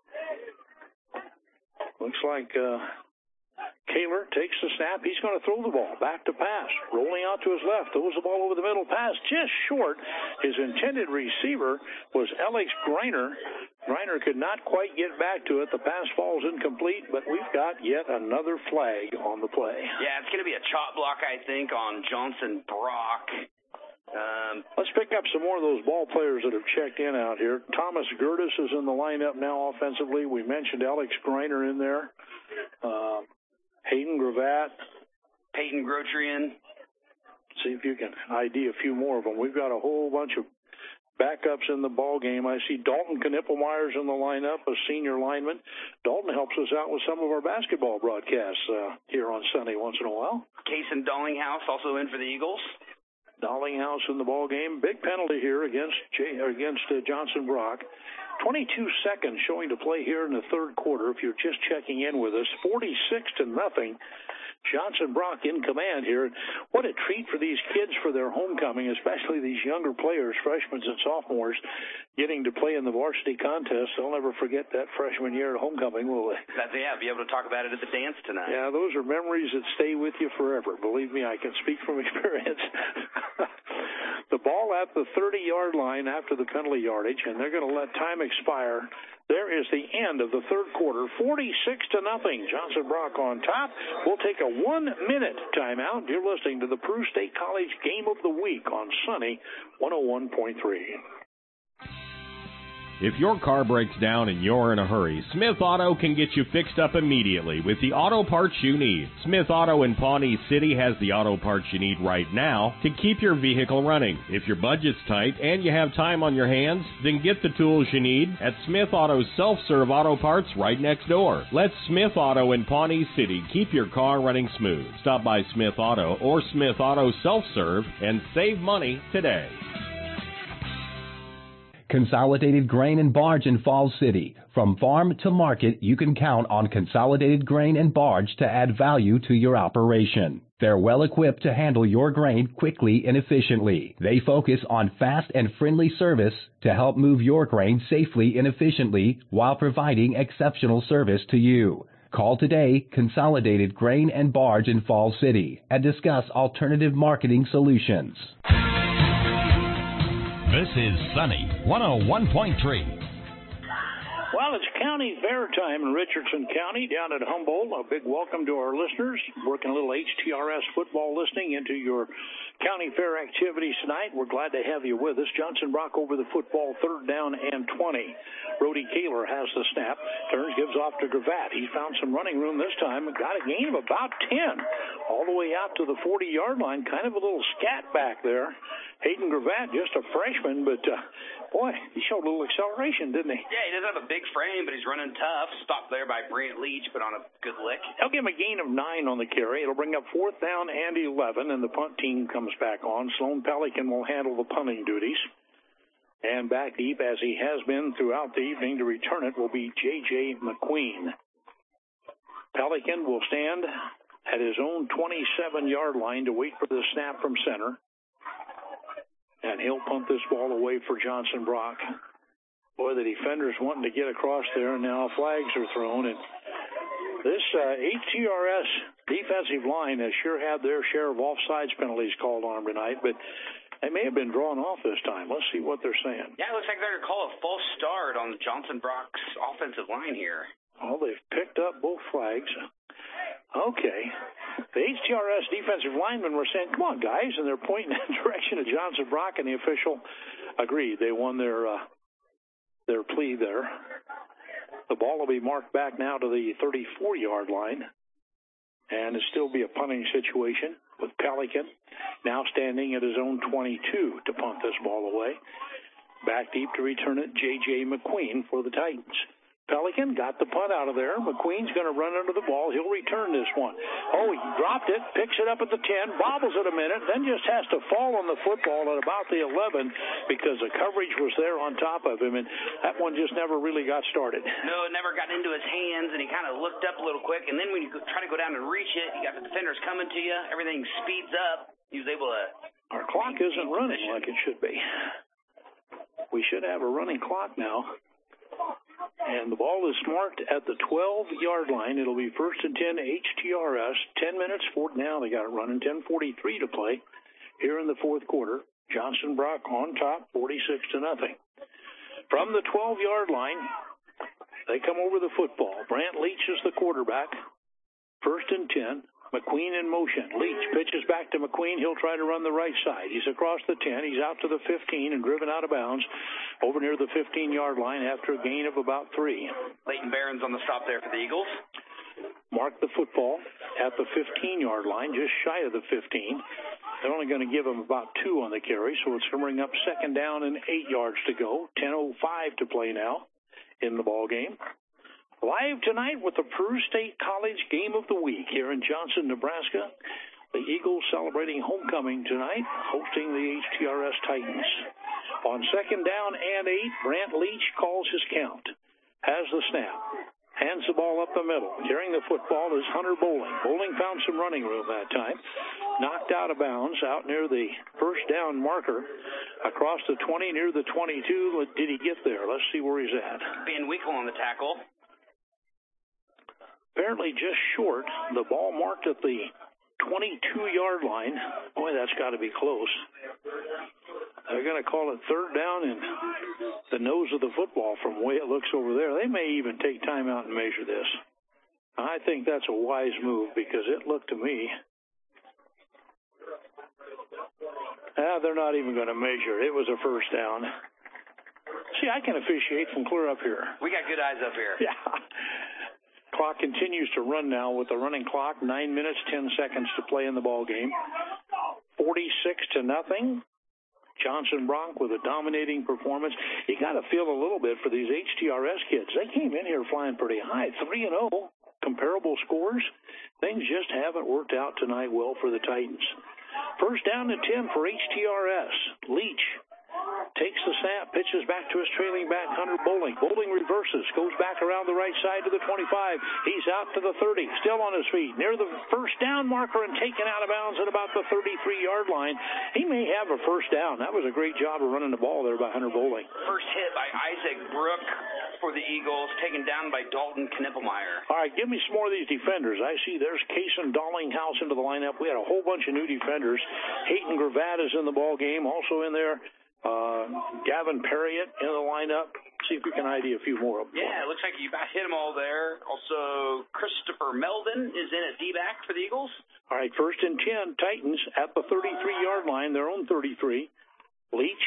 A: Looks like Kaler takes the snap. He's going to throw the ball back to pass. Rolling out to his left. Throws the ball over the middle. Pass just short. His intended receiver was Alex Griner. Griner could not quite get back to it. The pass falls incomplete, but we've got yet another flag on the play.
G: Yeah, it's going to be a chop block, I think, on Johnson Brock.
A: Let's pick up some more of those ball players that have checked in out here. Thomas Gertis is in the lineup now offensively. We mentioned Alex Griner in there. Hayden Gravatt.
G: Peyton Grotrian.
A: See if you can ID a few more of them. We've got a whole bunch of backups in the ball game. I see Dalton Knippelmeyer's in the lineup, a senior lineman. Dalton helps us out with some of our basketball broadcasts here on Sunday once in a while.
G: Cason Dollinghouse also in for the Eagles.
A: Dollinghouse in the ball game. Big penalty here against Johnson Brock. 22 seconds showing to play here in the third quarter. If you're just checking in with us, 46-0. Johnson Brock in command here. What a treat for these kids for their homecoming, especially these younger players, freshmen and sophomores, getting to play in the varsity contest. They'll never forget that freshman year at homecoming, will they?
G: Be able to talk about it at the dance tonight.
A: Yeah, those are memories that stay with you forever. Believe me, I can speak from experience. The ball at the 30-yard line after the penalty yardage, and they're going to let time expire. There is the end of the third quarter, 46-0. Johnson Brock on top. We'll take a 1-minute timeout. You're listening to the Peru State College Game of the Week on Sunny 101.3.
D: If your car breaks down and you're in a hurry, Smith Auto can get you fixed up immediately with the auto parts you need. Smith Auto in Pawnee City has the auto parts you need right now to keep your vehicle running. If your budget's tight and you have time on your hands, then get the tools you need at Smith Auto's self-serve auto parts right next door. Let Smith Auto in Pawnee City keep your car running smooth. Stop by Smith Auto or Smith Auto Self-Serve and save money today.
P: Consolidated Grain and Barge in Falls City. From farm to market, you can count on Consolidated Grain and Barge to add value to your operation. They're well equipped to handle your grain quickly and efficiently. They focus on fast and friendly service to help move your grain safely and efficiently while providing exceptional service to you. Call today, Consolidated Grain and Barge in Falls City, and discuss alternative marketing solutions.
F: This is Sunny 101.3.
A: Well, it's County Fair time in Richardson County down at Humboldt. A big welcome to our listeners. Working a little HTRS football listening into your County Fair activities tonight. We're glad to have you with us. Johnson Brock over the football, 3rd down and 20. Brody Kaler has the snap. Turns, gives off to Gravatt. He found some running room this time and got a gain of about 10. All the way out to the 40-yard line. Kind of a little scat back there. Hayden Gravatt, just a freshman, but boy, he showed a little acceleration, didn't he?
G: Yeah, he doesn't have a big frame, but he's running tough. Stopped there by Brant Leach, but on a good lick.
A: They'll give him a gain of 9 on the carry. It'll bring up 4th down and 11, and the punt team comes back on. Sloan Pelican will handle the punting duties. And back deep, as he has been throughout the evening, to return it will be J.J. McQueen. Pelican will stand at his own 27-yard line to wait for the snap from center. And he'll punt this ball away for Johnson Brock. Boy, the defender's wanting to get across there, and now flags are thrown. And this HTRS defensive line has sure had their share of offsides penalties called on tonight, but they may have been drawn off this time. Let's see what they're saying.
G: Yeah, it looks like they're going to call a false start on Johnson Brock's offensive line here.
A: Well, they've picked up both flags. Okay. The HTRS defensive linemen were saying, come on, guys, and they're pointing in the direction of Johnson Brock, and the official agreed. They won their plea there. The ball will be marked back now to the 34-yard line, and it'll still be a punting situation with Pelican now standing at his own 22 to punt this ball away. Back deep to return it, J.J. McQueen for the Titans. Pelican got the punt out of there. McQueen's going to run under the ball. He'll return this one. Oh, he dropped it, picks it up at the 10, bobbles it a minute, then just has to fall on the football at about the 11 because the coverage was there on top of him, and that one just never really got started.
G: No, it never got into his hands, and he kind of looked up a little quick, and then when you try to go down and reach it, you got the defenders coming to you. Everything speeds up. He was able to...
A: Our clock isn't running like it should be. We should have a running clock now. And the ball is marked at the 12-yard line. It'll be 1st and 10 HTRS. 10 minutes, 4th down. They got it running. 10:43 to play here in the fourth quarter. Johnson Brock on top, 46-0. From the 12-yard line, they come over the football. Brant Leach is the quarterback. 1st and 10. McQueen in motion. Leach pitches back to McQueen. He'll try to run the right side. He's across the 10. He's out to the 15 and driven out of bounds over near the 15-yard line after a gain of about 3.
G: Leighton Barron's on the stop there for the Eagles.
A: Mark the football at the 15-yard line, just shy of the 15. They're only going to give him about 2 on the carry, so it's going to bring up 2nd down and 8 yards to go. 10:05 to play now in the ball game. Live tonight with the Peru State College Game of the Week here in Johnson, Nebraska. The Eagles celebrating homecoming tonight, hosting the HTRS Titans. On 2nd down and 8, Brant Leach calls his count. Has the snap. hands the ball up the middle. Carrying the football is Hunter Bowling. Bowling found some running room that time. Knocked out of bounds out near the first down marker. Across the 20, near the 22. Did he get there? Let's see where he's at.
G: Van Winkle on the tackle.
A: Apparently just short. The ball marked at the 22-yard line. Boy, that's got to be close. They're going to call it third down in the nose of the football from the way it looks over there. They may even take time out and measure this. I think that's a wise move because it looked to me. They're not even going to measure. It was a first down. See, I can officiate from clear up here.
G: We got good eyes up here.
A: Yeah. Clock continues to run now with the running clock. 9 minutes, 10 seconds to play in the ball game. 46-0. Johnson Brock with a dominating performance. You got to feel a little bit for these HTRS kids. They came in here flying pretty high, 3-0, comparable scores. Things just haven't worked out tonight well for the Titans. First down and 10 for HTRS. Leach takes the snap, pitches back to his trailing back, Hunter Bowling. Bowling reverses, goes back around the right side to the 25. He's out to the 30, still on his feet, near the first down marker and taken out of bounds at about the 33-yard line. He may have a first down. That was a great job of running the ball there by Hunter Bowling.
G: First hit by Isaac Brook for the Eagles, taken down by Dalton Knippelmeyer.
A: All right, give me some more of these defenders. I see there's Kason Dollinghouse into the lineup. We had a whole bunch of new defenders. Hayton Gravatt is in the ball game, also in there. Gavin Perriott in the lineup. See if we can ID a few more of them.
G: Yeah, it looks like you about hit them all there. Also, Christopher Meldon is in at D-back for the Eagles.
A: All right, first and 10, Titans at the 33-yard line, their own 33. Leach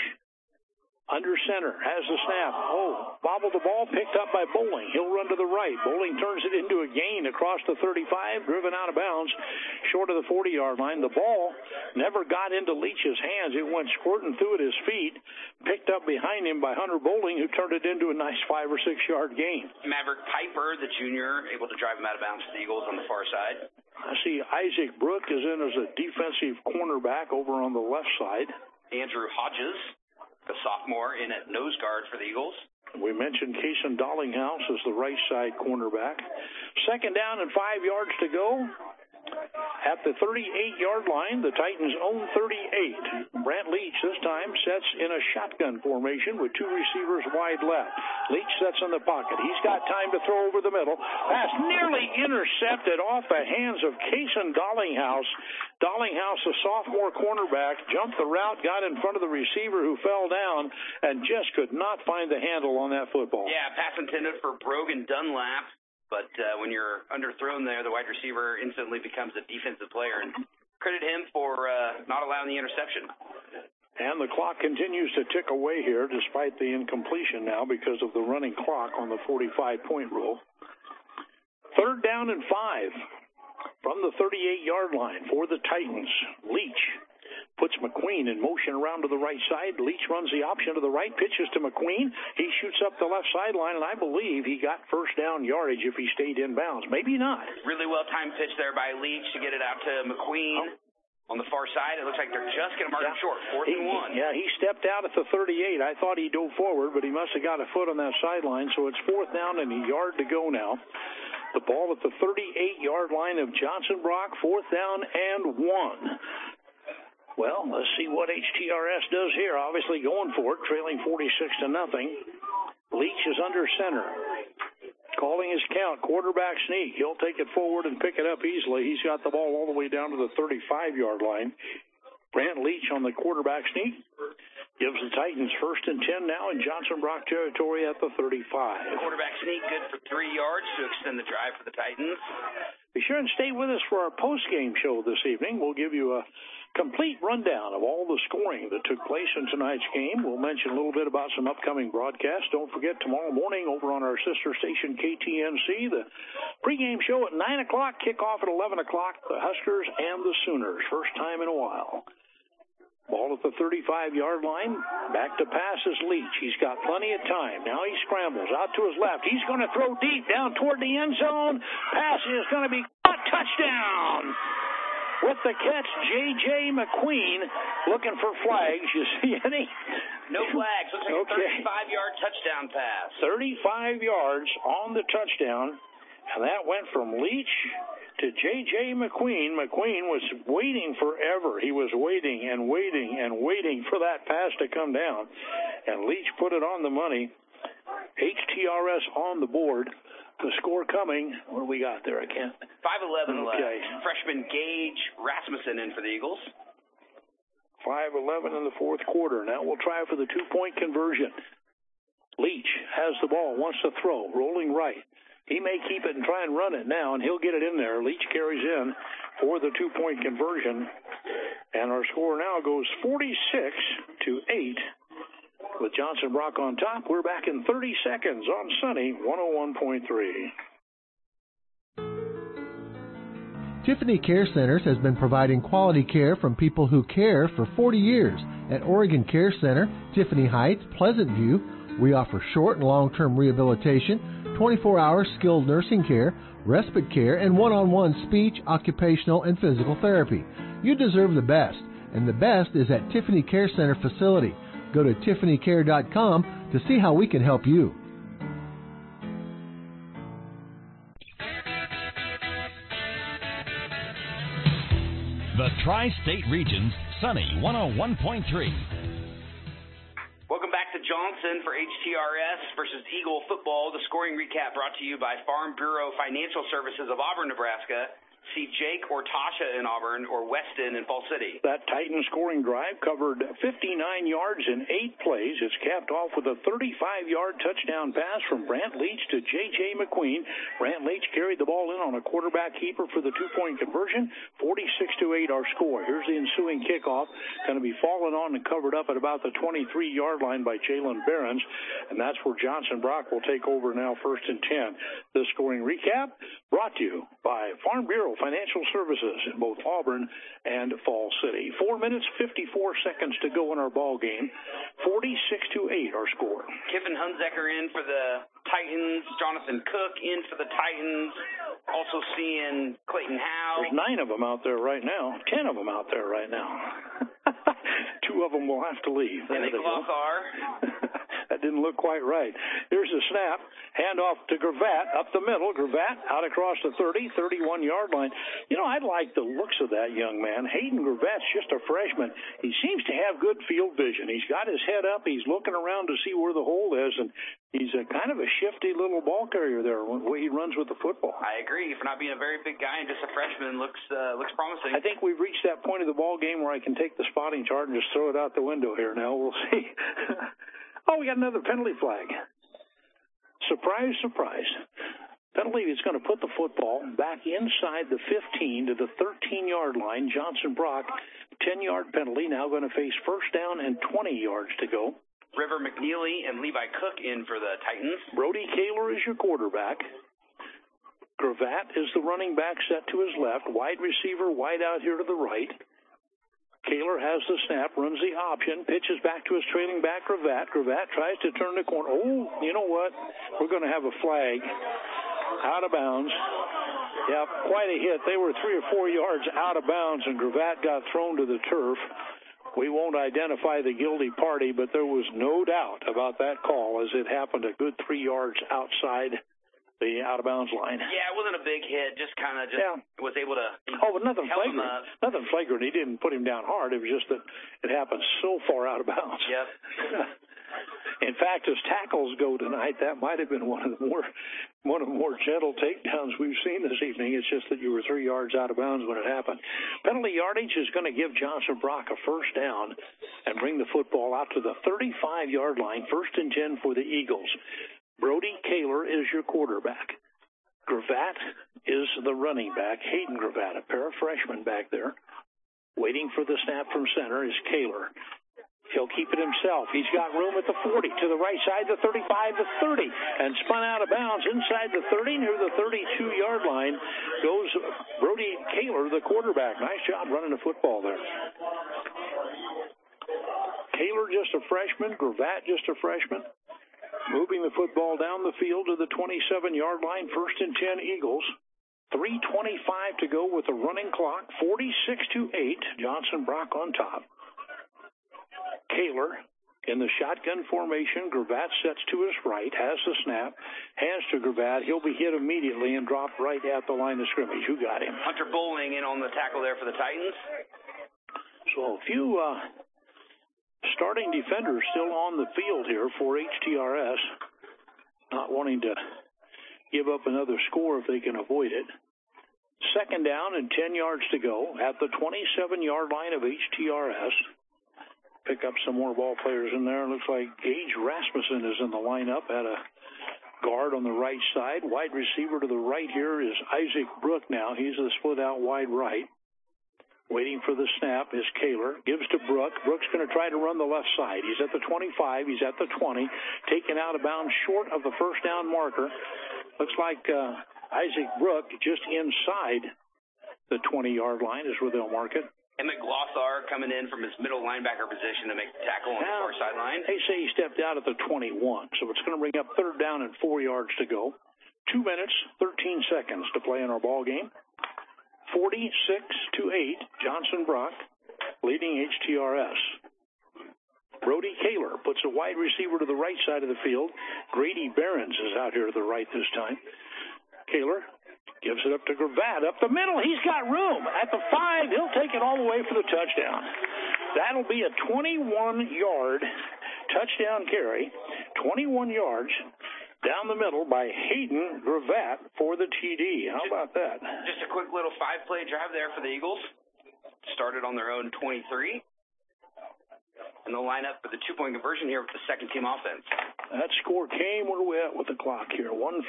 A: under center, has the snap. Bobbled the ball, picked up by Bowling. He'll run to the right. Bowling turns it into a gain across the 35, driven out of bounds, short of the 40-yard line. The ball never got into Leach's hands. It went squirting through at his feet, picked up behind him by Hunter Bowling, who turned it into a nice 5 or 6 yard gain.
G: Maverick Piper, the junior, able to drive him out of bounds for the Eagles on the far side.
A: I see Isaac Brook is in as a defensive cornerback over on the left side.
G: Andrew Hodges, the sophomore, in at nose guard for the Eagles.
A: We mentioned Kason Dollinghouse as the right side cornerback. Second down and 5 yards to go. At the 38-yard line, the Titans own 38. Brant Leach this time sets in a shotgun formation with two receivers wide left. Leach sets in the pocket. He's got time to throw over the middle. Pass nearly intercepted off the hands of Kason Dollinghouse. Dollinghouse, a sophomore cornerback, jumped the route, got in front of the receiver who fell down, and just could not find the handle on that football.
G: Yeah, pass intended for Brogan Dunlap. But when you're underthrown there, the wide receiver instantly becomes a defensive player. And credit him for not allowing the interception.
A: And the clock continues to tick away here despite the incompletion now because of the running clock on the 45-point rule. Third down and 5 from the 38-yard line for the Titans. Leach puts McQueen in motion around to the right side. Leach runs the option to the right, pitches to McQueen. He shoots up the left sideline, and I believe he got first down yardage if he stayed in bounds. Maybe not.
G: Really well-timed pitch there by Leach to get it out to McQueen. On the far side, it looks like they're just going to mark him short, 4th and 1.
A: Yeah, he stepped out at the 38. I thought he dove forward, but he must have got a foot on that sideline, so it's 4th down and a yard to go now. The ball at the 38-yard line of Johnson Brock, 4th down and 1. Well, let's see what HTRS does here. Obviously going for it, trailing 46-0. Leach is under center. Calling his count, quarterback sneak. He'll take it forward and pick it up easily. He's got the ball all the way down to the 35-yard line. Brant Leach on the quarterback sneak. Gives the Titans first and 10 now in Johnson Brock territory at the 35.
G: Quarterback sneak good for 3 yards to extend the drive for the Titans.
A: Be sure and stay with us for our post-game show this evening. We'll give you a complete rundown of all the scoring that took place in tonight's game. We'll mention a little bit about some upcoming broadcasts. Don't forget, tomorrow morning over on our sister station, KTNC, the pregame show at 9 o'clock, kickoff at 11 o'clock, the Huskers and the Sooners. First time in a while. Ball at the 35-yard line. Back to pass is Leach. He's got plenty of time. Now he scrambles out to his left. He's going to throw deep down toward the end zone. Pass is going to be caught. Touchdown. with the catch, J.J. McQueen looking for flags. You see any?
G: No flags. Looks like a 35-yard touchdown pass.
A: 35 yards on the touchdown, and that went from Leach to J.J. McQueen. McQueen was waiting forever. He was waiting and waiting and waiting for that pass to come down, and Leach put it on the money. HTRS on the board. The score coming. What do we got there? I can't.
G: 5:11 left. Freshman Gage Rasmussen in for the Eagles.
A: 5:11 in the fourth quarter. Now we'll try for the two-point conversion. Leach has the ball, wants to throw, rolling right. He may keep it and try and run it now, and he'll get it in there. Leach carries in for the two-point conversion. And our score now goes 46-8. With Johnson Brock on top, we're back in 30 seconds on Sunny 101.3.
E: Tiffany Care Centers has been providing quality care from people who care for 40 years. At Oregon Care Center, Tiffany Heights, Pleasant View, we offer short and long-term rehabilitation, 24-hour skilled nursing care, respite care, and one-on-one speech, occupational, and physical therapy. You deserve the best, and the best is at Tiffany Care Center facility. Go to tiffanycare.com to see how we can help you.
F: The Tri-State Region's Sunny 101.3.
G: Welcome back to Johnson for HTRS versus Eagle football. The scoring recap brought to you by Farm Bureau Financial Services of Auburn, Nebraska. See Jake or Tasha in Auburn or Weston in Fall City.
A: That Titan scoring drive covered 59 yards in 8 plays. It's capped off with a 35-yard touchdown pass from Brant Leach to J.J. McQueen. Brant Leach carried the ball in on a quarterback keeper for the two-point conversion. 46-8 our score. Here's the ensuing kickoff. Going to be fallen on and covered up at about the 23-yard line by Jalen Behrens. And that's where Johnson Brock will take over now, 1st and 10. This scoring recap brought to you by Farm Bureau Financial Services in both Auburn and Fall City. 4 minutes, 54 seconds to go in our ball game. 46-8 our score.
G: Kiffin Hunzeker in for the Titans. Jonathan Cook in for the Titans. Also seeing Clayton Howe.
A: There's 9 of them out there right now. 10 of them out there right now. 2 of them will have to leave.
G: And Glothar.
A: That didn't look quite right. Here's the snap. Handoff to Gravatt up the middle. Gravatt out across the 30, 31-yard line. You know, I like the looks of that young man. Hayden Gravatt's just a freshman. He seems to have good field vision. He's got his head up. He's looking around to see where the hole is, and he's a kind of a shifty little ball carrier there when he runs with the football.
G: I agree. For not being a very big guy and just a freshman, looks promising.
A: I think we've reached that point of the ball game where I can take the spotting chart and just throw it out the window here now. We'll see. Oh, we got another penalty flag. Surprise, surprise. Penalty is going to put the football back inside the 15 to the 13-yard line. Johnson Brock, 10-yard penalty, now going to face 1st down and 20 yards to go.
G: River McNeely and Levi Cook in for the Titans.
A: Brody Kaler is your quarterback. Gravatt is the running back set to his left. Wide receiver, wide out here to the right. Kaler has the snap, runs the option, pitches back to his trailing back, Gravatt. Gravatt tries to turn the corner. Oh, you know what? We're going to have a flag out of bounds. Yeah, quite a hit. They were 3 or 4 yards out of bounds, and Gravatt got thrown to the turf. We won't identify the guilty party, but there was no doubt about that call as it happened a good 3 yards outside the out-of-bounds line.
G: Yeah, it wasn't a big hit. Just kind of was able to
A: but nothing flagrant. Nothing flagrant. He didn't put him down hard. It was just that it happened so far out of bounds.
G: Yep.
A: In fact, as tackles go tonight, that might have been one of the more gentle takedowns we've seen this evening. It's just that you were 3 yards out of bounds when it happened. Penalty yardage is going to give Johnson Brock a 1st down and bring the football out to the 35-yard line. 1st and 10 for the Eagles. Brody Kaler is your quarterback. Gravatt is the running back. Hayden Gravatt, a pair of freshmen back there. Waiting for the snap from center is Kaler. He'll keep it himself. He's got room at the 40, to the right side, the 35, the 30, and spun out of bounds inside the 30, near the 32-yard line goes Brody Kaler, the quarterback. Nice job running the football there. Kaler just a freshman, Gravatt just a freshman. Moving the football down the field to the 27-yard line, 1st and 10 Eagles. 3:25 to go with the running clock. 46-8. Johnson Brock on top. Kaler in the shotgun formation. Gravatt sets to his right, has the snap, hands to Gravatt. He'll be hit immediately and dropped right at the line of scrimmage. Who got him?
G: Hunter Bowling in on the tackle there for the Titans.
A: So a few starting defenders still on the field here for HTRS, not wanting to give up another score if they can avoid it. Second down and 10 yards to go at the 27-yard line of HTRS. Pick up some more ball players in there. Looks like Gage Rasmussen is in the lineup at a guard on the right side. Wide receiver to the right here is Isaac Brook now. He's the split out wide right. Waiting for the snap is Kaler. Gives to Brook. Brook's going to try to run the left side. He's at the 25. He's at the 20. Taken out of bounds short of the first down marker. Looks like Isaac Brook just inside the 20-yard line is where they'll mark it.
G: Emmett Glossar coming in from his middle linebacker position to make the tackle on the far sideline.
A: They say he stepped out at the 21, so it's going to bring up third down and 4 yards to go. 2 minutes, 13 seconds to play in our ball game. 46-8, Johnson Brock leading HTRS. Brody Kaler puts a wide receiver to the right side of the field. Grady Behrens is out here to the right this time. Kaler gives it up to Gravatt. Up the middle, he's got room. At the 5, he'll take it all the way for the touchdown. That'll be a 21-yard touchdown carry. 21 yards down the middle by Hayden Gravatt for the TD. How about that?
G: Just a quick little 5-play drive there for the Eagles. Started on their own 23. And they'll line up for the 2-point conversion here with the second-team offense.
A: That score came, where are we at with the clock here? 150.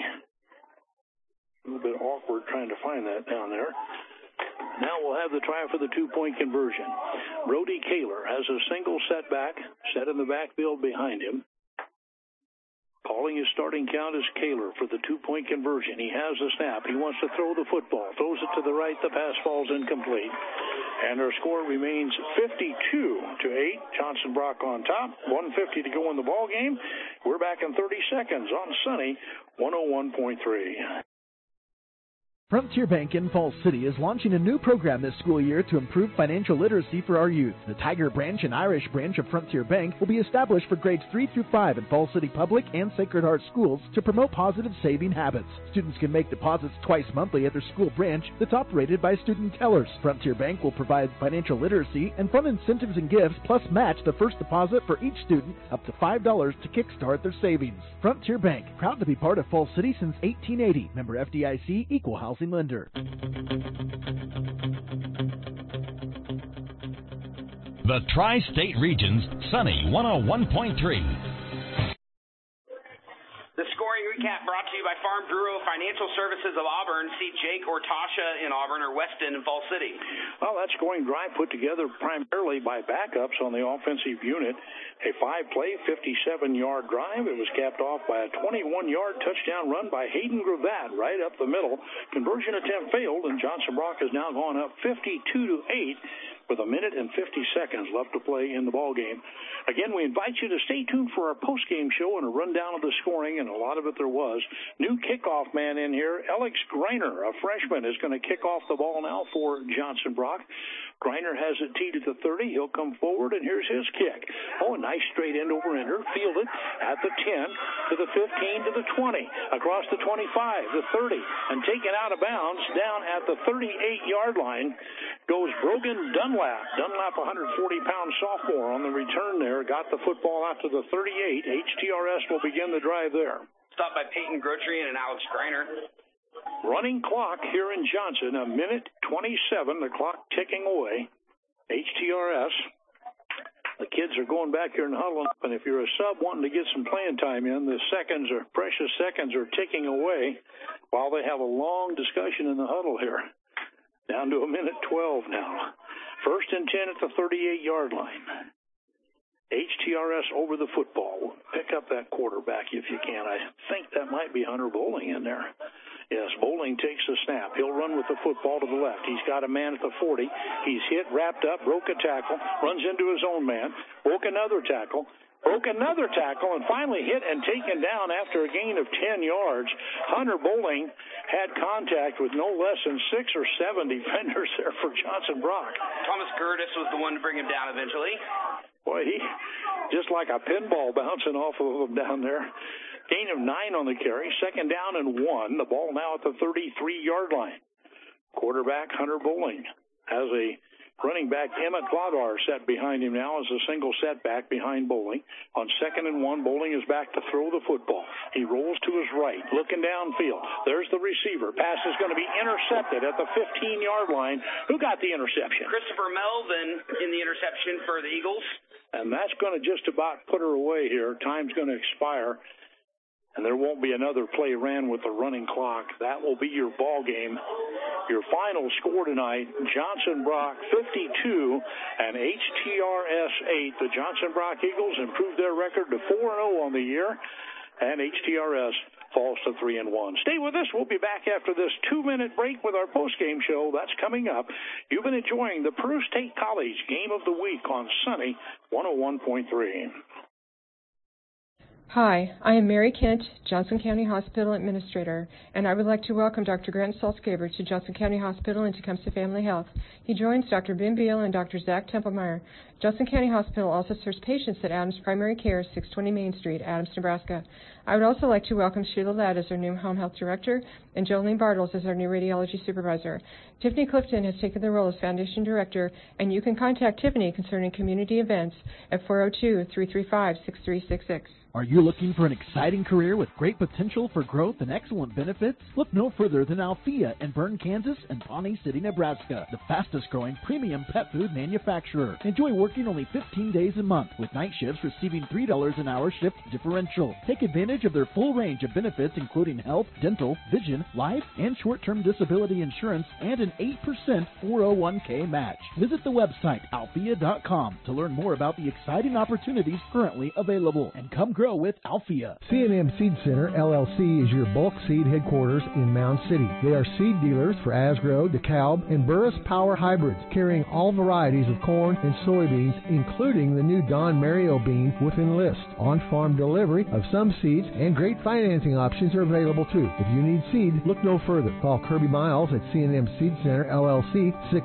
A: A little bit awkward trying to find that down there. Now we'll have the try for the 2-point conversion. Brody Kaler has a single setback, set in the backfield behind him. Calling his starting count is Kaler for the 2-point conversion. He has the snap. He wants to throw the football. Throws it to the right. The pass falls incomplete. And our score remains 52-8. Johnson Brock on top. 150 to go in the ball game. We're back in 30 seconds on Sunny 101.3.
Q: Frontier Bank in Falls City is launching a new program this school year to improve financial literacy for our youth. The Tiger Branch and Irish Branch of Frontier Bank will be established for grades 3 through 5 in Falls City Public and Sacred Heart schools to promote positive saving habits. Students can make deposits twice monthly at their school branch that's operated by student tellers. Frontier Bank will provide financial literacy and fun incentives and gifts, plus match the first deposit for each student up to $5 to kickstart their savings. Frontier Bank, proud to be part of Falls City since 1880. Member FDIC, Equal Housing Lender.
F: The Tri-State Region's Sunny 101.3.
G: The scoring recap brought to you by Farm Bureau Financial Services of Auburn. See Jake or Tasha in Auburn or Weston in Falls City.
A: Well, that scoring drive put together primarily by backups on the offensive unit. A 5-play, 57-yard drive. It was capped off by a 21-yard touchdown run by Hayden Gravatt right up the middle. Conversion attempt failed, and Johnson Brock has now gone up 52-8 with a minute and 50 seconds left to play in the ball game. Again, we invite you to stay tuned for our post-game show and a rundown of the scoring, and a lot of it there was. New kickoff man in here, Alex Greiner, a freshman, is going to kick off the ball now for Johnson Brock. Greiner has it teed at the 30. He'll come forward, and here's his kick. Oh, a nice straight end over ender. Fielded at the 10, to the 15, to the 20, across the 25, the 30, and taken out of bounds down at the 38-yard line goes Brogan Dunlap. Dunlap, 140-pound sophomore on the return there, got the football out to the 38. HTRS will begin the drive there.
G: Stopped by Peyton Grotrian and Alex Greiner.
A: Running clock here in Johnson, a minute 27, the clock ticking away. HTRS. The kids are going back here and huddling up, and if you're a sub wanting to get some playing time in, the precious seconds are ticking away while they have a long discussion in the huddle here. Down to a minute 12 now. First and 10 at the 38-yard line. HTRS over the football. Pick up that quarterback if you can. I think that might be Hunter Bowling in there. Yes, Bowling takes the snap. He'll run with the football to the left. He's got a man at the 40. He's hit, wrapped up, broke a tackle, runs into his own man, broke another tackle, broke another tackle, and finally hit and taken down after a gain of 10 yards. Hunter Bowling had contact with no less than 6 or 7 defenders there for Johnson Brock.
G: Thomas Curtis was the one to bring him down eventually.
A: Boy, he just like a pinball bouncing off of him down there. Gain of 9 on the carry, second down and 1. The ball now at the 33-yard line. Quarterback Hunter Bowling has a running back Emmett Vladar set behind him now as a single setback behind Bowling. On second and 1, Bowling is back to throw the football. He rolls to his right, looking downfield. There's the receiver. Pass is going to be intercepted at the 15-yard line. Who got the interception?
G: Christopher Melvin in the interception for the Eagles.
A: And that's going to just about put her away here. Time's going to expire. And there won't be another play ran with the running clock. That will be your ball game. Your final score tonight, Johnson Brock 52 and HTRS 8. The Johnson Brock Eagles improved their record to 4-0 on the year, and HTRS falls to 3-1. Stay with us. We'll be back after this 2-minute break with our postgame show. That's coming up. You've been enjoying the Peru State College Game of the Week on Sunny 101.3.
R: Hi, I am Mary Kent, Johnson County Hospital Administrator, and I would like to welcome Dr. Grant Salzgeber to Johnson County Hospital and Tecumseh Family Health. He joins Dr. Ben Beal and Dr. Zach Templemeyer. Johnson County Hospital also serves patients at Adams Primary Care, 620 Main Street, Adams, Nebraska. I would also like to welcome Sheila Ladd as our new Home Health Director and Jolene Bartles as our new Radiology Supervisor. Tiffany Clifton has taken the role as Foundation Director, and you can contact Tiffany concerning community events at 402-335-6366.
Q: Are you looking for an exciting career with great potential for growth and excellent benefits? Look no further than Althea in Bern, Kansas and Pawnee City, Nebraska, the fastest growing premium pet food manufacturer. Enjoy working only 15 days a month with night shifts receiving $3 an hour shift differential. Take advantage of their full range of benefits including health, dental, vision, life, and short-term disability insurance and an 8% 401k match. Visit the website althea.com to learn more about the exciting opportunities currently available and come grow with Althea.
E: C&M Seed Center, LLC is your bulk seed headquarters in Mound City. They are seed dealers for Asgrow, DeKalb, and Burris Power hybrids, carrying all varieties of corn and soybeans, including the new Don Mario bean with Enlist. On-farm delivery of some seeds and great financing options are available too. If you need seed, look no further. Call Kirby Miles at C&M Seed Center, LLC,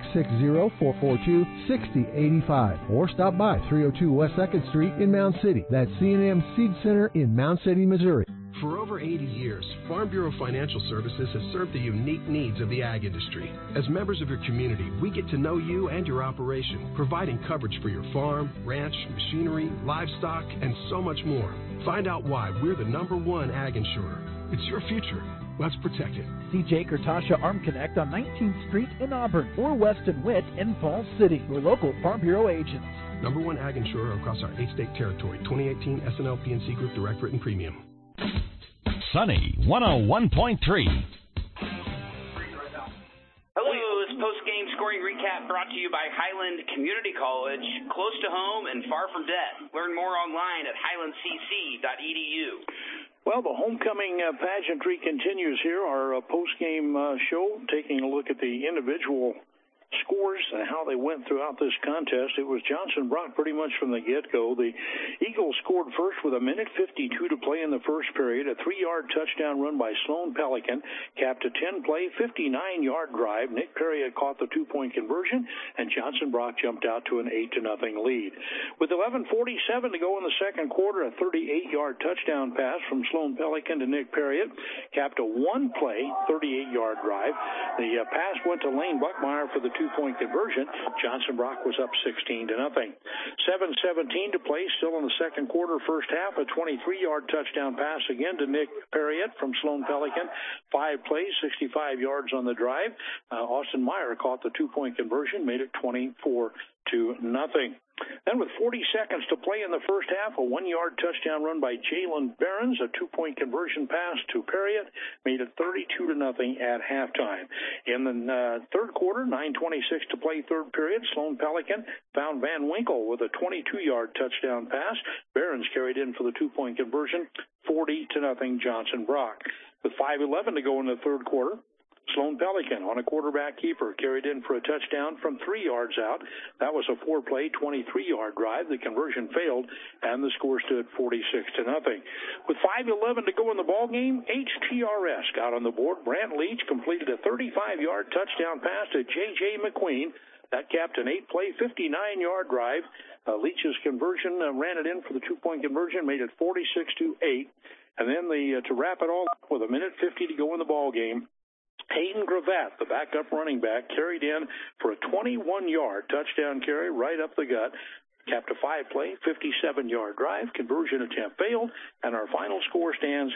E: 660-442-6085, or stop by 302 West 2nd Street in Mound City. That's C&M Seed Center in Mound City, Missouri.
S: For over 80 years, Farm Bureau Financial Services has served the unique needs of the ag industry. As members of your community, we get to know you and your operation, providing coverage for your farm, ranch, machinery, livestock, and so much more. Find out why we're the #1 ag insurer. It's your future. Let's protect it.
Q: See Jake or Tasha Arm Connect on 19th Street in Auburn or Weston Witt in Falls City, your local Farm Bureau agents.
S: #1 ag insurer across our 8-state territory. 2018 SNL PNC Group Direct Written Premium.
F: Sunny 101.3.
G: Hello, this post-game scoring recap brought to you by Highland Community College, close to home and far from debt. Learn more online at highlandcc.edu.
A: Well, the homecoming pageantry continues here. Our post-game show, taking a look at the individual scores and how they went throughout this contest. It was Johnson Brock pretty much from the get-go. The Eagles scored first with 1:52 to play in the first period. A 3-yard touchdown run by Sloan Pelican capped a 10-play, 59-yard drive. Nick Perry had caught the 2-point conversion, and Johnson Brock jumped out to an 8-0 lead. With 11:47 to go in the second quarter, a 38-yard touchdown pass from Sloan Pelican to Nick Perry capped a 1-play, 38-yard drive. The pass went to Lane Buckmeyer for the 2-point conversion. Johnson Brock was up 16-0. 7:17 to play, still in the second quarter, first half. A 23-yard touchdown pass again to Nick Perriott from Sloan Pelican. 5 plays, 65 yards on the drive. Austin Meyer caught the 2-point conversion, made it 24-0. Then with 40 seconds to play in the first half, a 1-yard touchdown run by Jalen Behrens, a 2-point conversion pass to Perriott, made it 32-0 at halftime. In the third quarter, 9:26 to play, third period, Sloan Pelican found Van Winkle with a 22-yard touchdown pass. Behrens carried in for the 2-point conversion, 40-0 Johnson Brock. With 5:11 to go in the third quarter, Sloan Pelican on a quarterback keeper, carried in for a touchdown from 3 yards out. That was a 4-play, 23-yard drive. The conversion failed, and the score stood 46-0. With 5:11 to go in the ball game, HTRS got on the board. Brant Leach completed a 35-yard touchdown pass to J.J. McQueen. That capped an 8-play, 59-yard drive. Leach's conversion ran it in for the 2-point conversion, made it 46-8. And then to wrap it all up with 1:50 to go in the ball game, Hayden Gravatt, the backup running back, carried in for a 21-yard touchdown carry right up the gut. Capped a 5-play, 57-yard drive. Conversion attempt failed, and our final score stands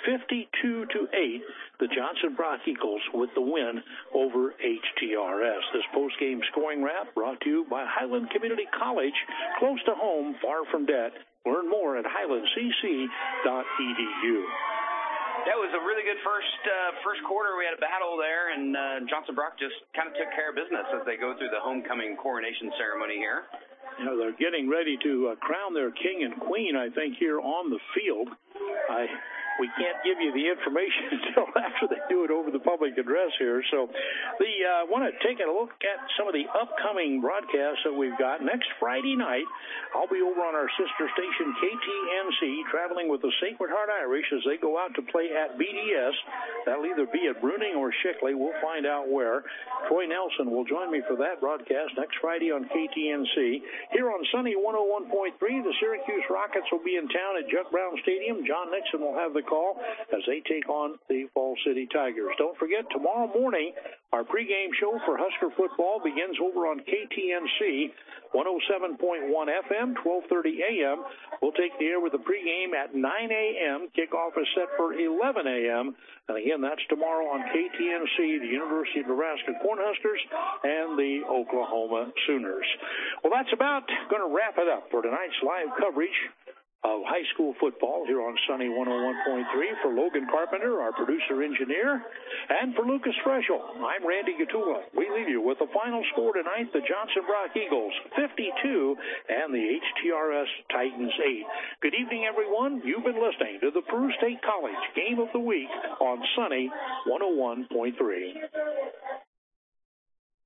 A: 52-8. The Johnson Brock Eagles with the win over HTRS. This post-game scoring wrap brought to you by Highland Community College, close to home, far from debt. Learn more at highlandcc.edu.
G: That was a really good first quarter. We had a battle there, and Johnson Brock just kind of took care of business as they go through the homecoming coronation ceremony here.
A: You know, they're getting ready to crown their king and queen, I think, here on the field. We can't give you the information until after they do it over the public address here. So I want to take a look at some of the upcoming broadcasts that we've got. Next Friday night, I'll be over on our sister station, KTNC, traveling with the Sacred Heart Irish as they go out to play at BDS. That'll either be at Bruning or Shickley. We'll find out where. Troy Nelson will join me for that broadcast next Friday on KTNC. Here on Sunny 101.3, the Syracuse Rockets will be in town at Chuck Brown Stadium. John Nixon will have the call as they take on the Falls City Tigers. Don't forget, tomorrow morning, our pregame show for Husker football begins over on KTNC, 107.1 FM, 12:30 a.m. We'll take the air with the pregame at 9 a.m. Kickoff is set for 11 a.m. And again, that's tomorrow on KTNC, the University of Nebraska Cornhuskers and the Oklahoma Sooners. Well, that's about going to wrap it up for tonight's live coverage of high school football here on Sunny 101.3. For Logan Carpenter, our producer-engineer, and for Lucas Freschel, I'm Randy Gatula. We leave you with the final score tonight, the Johnson Brock Eagles 52 and the HTRS Titans 8. Good evening, everyone. You've been listening to the Peru State College Game of the Week on Sunny 101.3.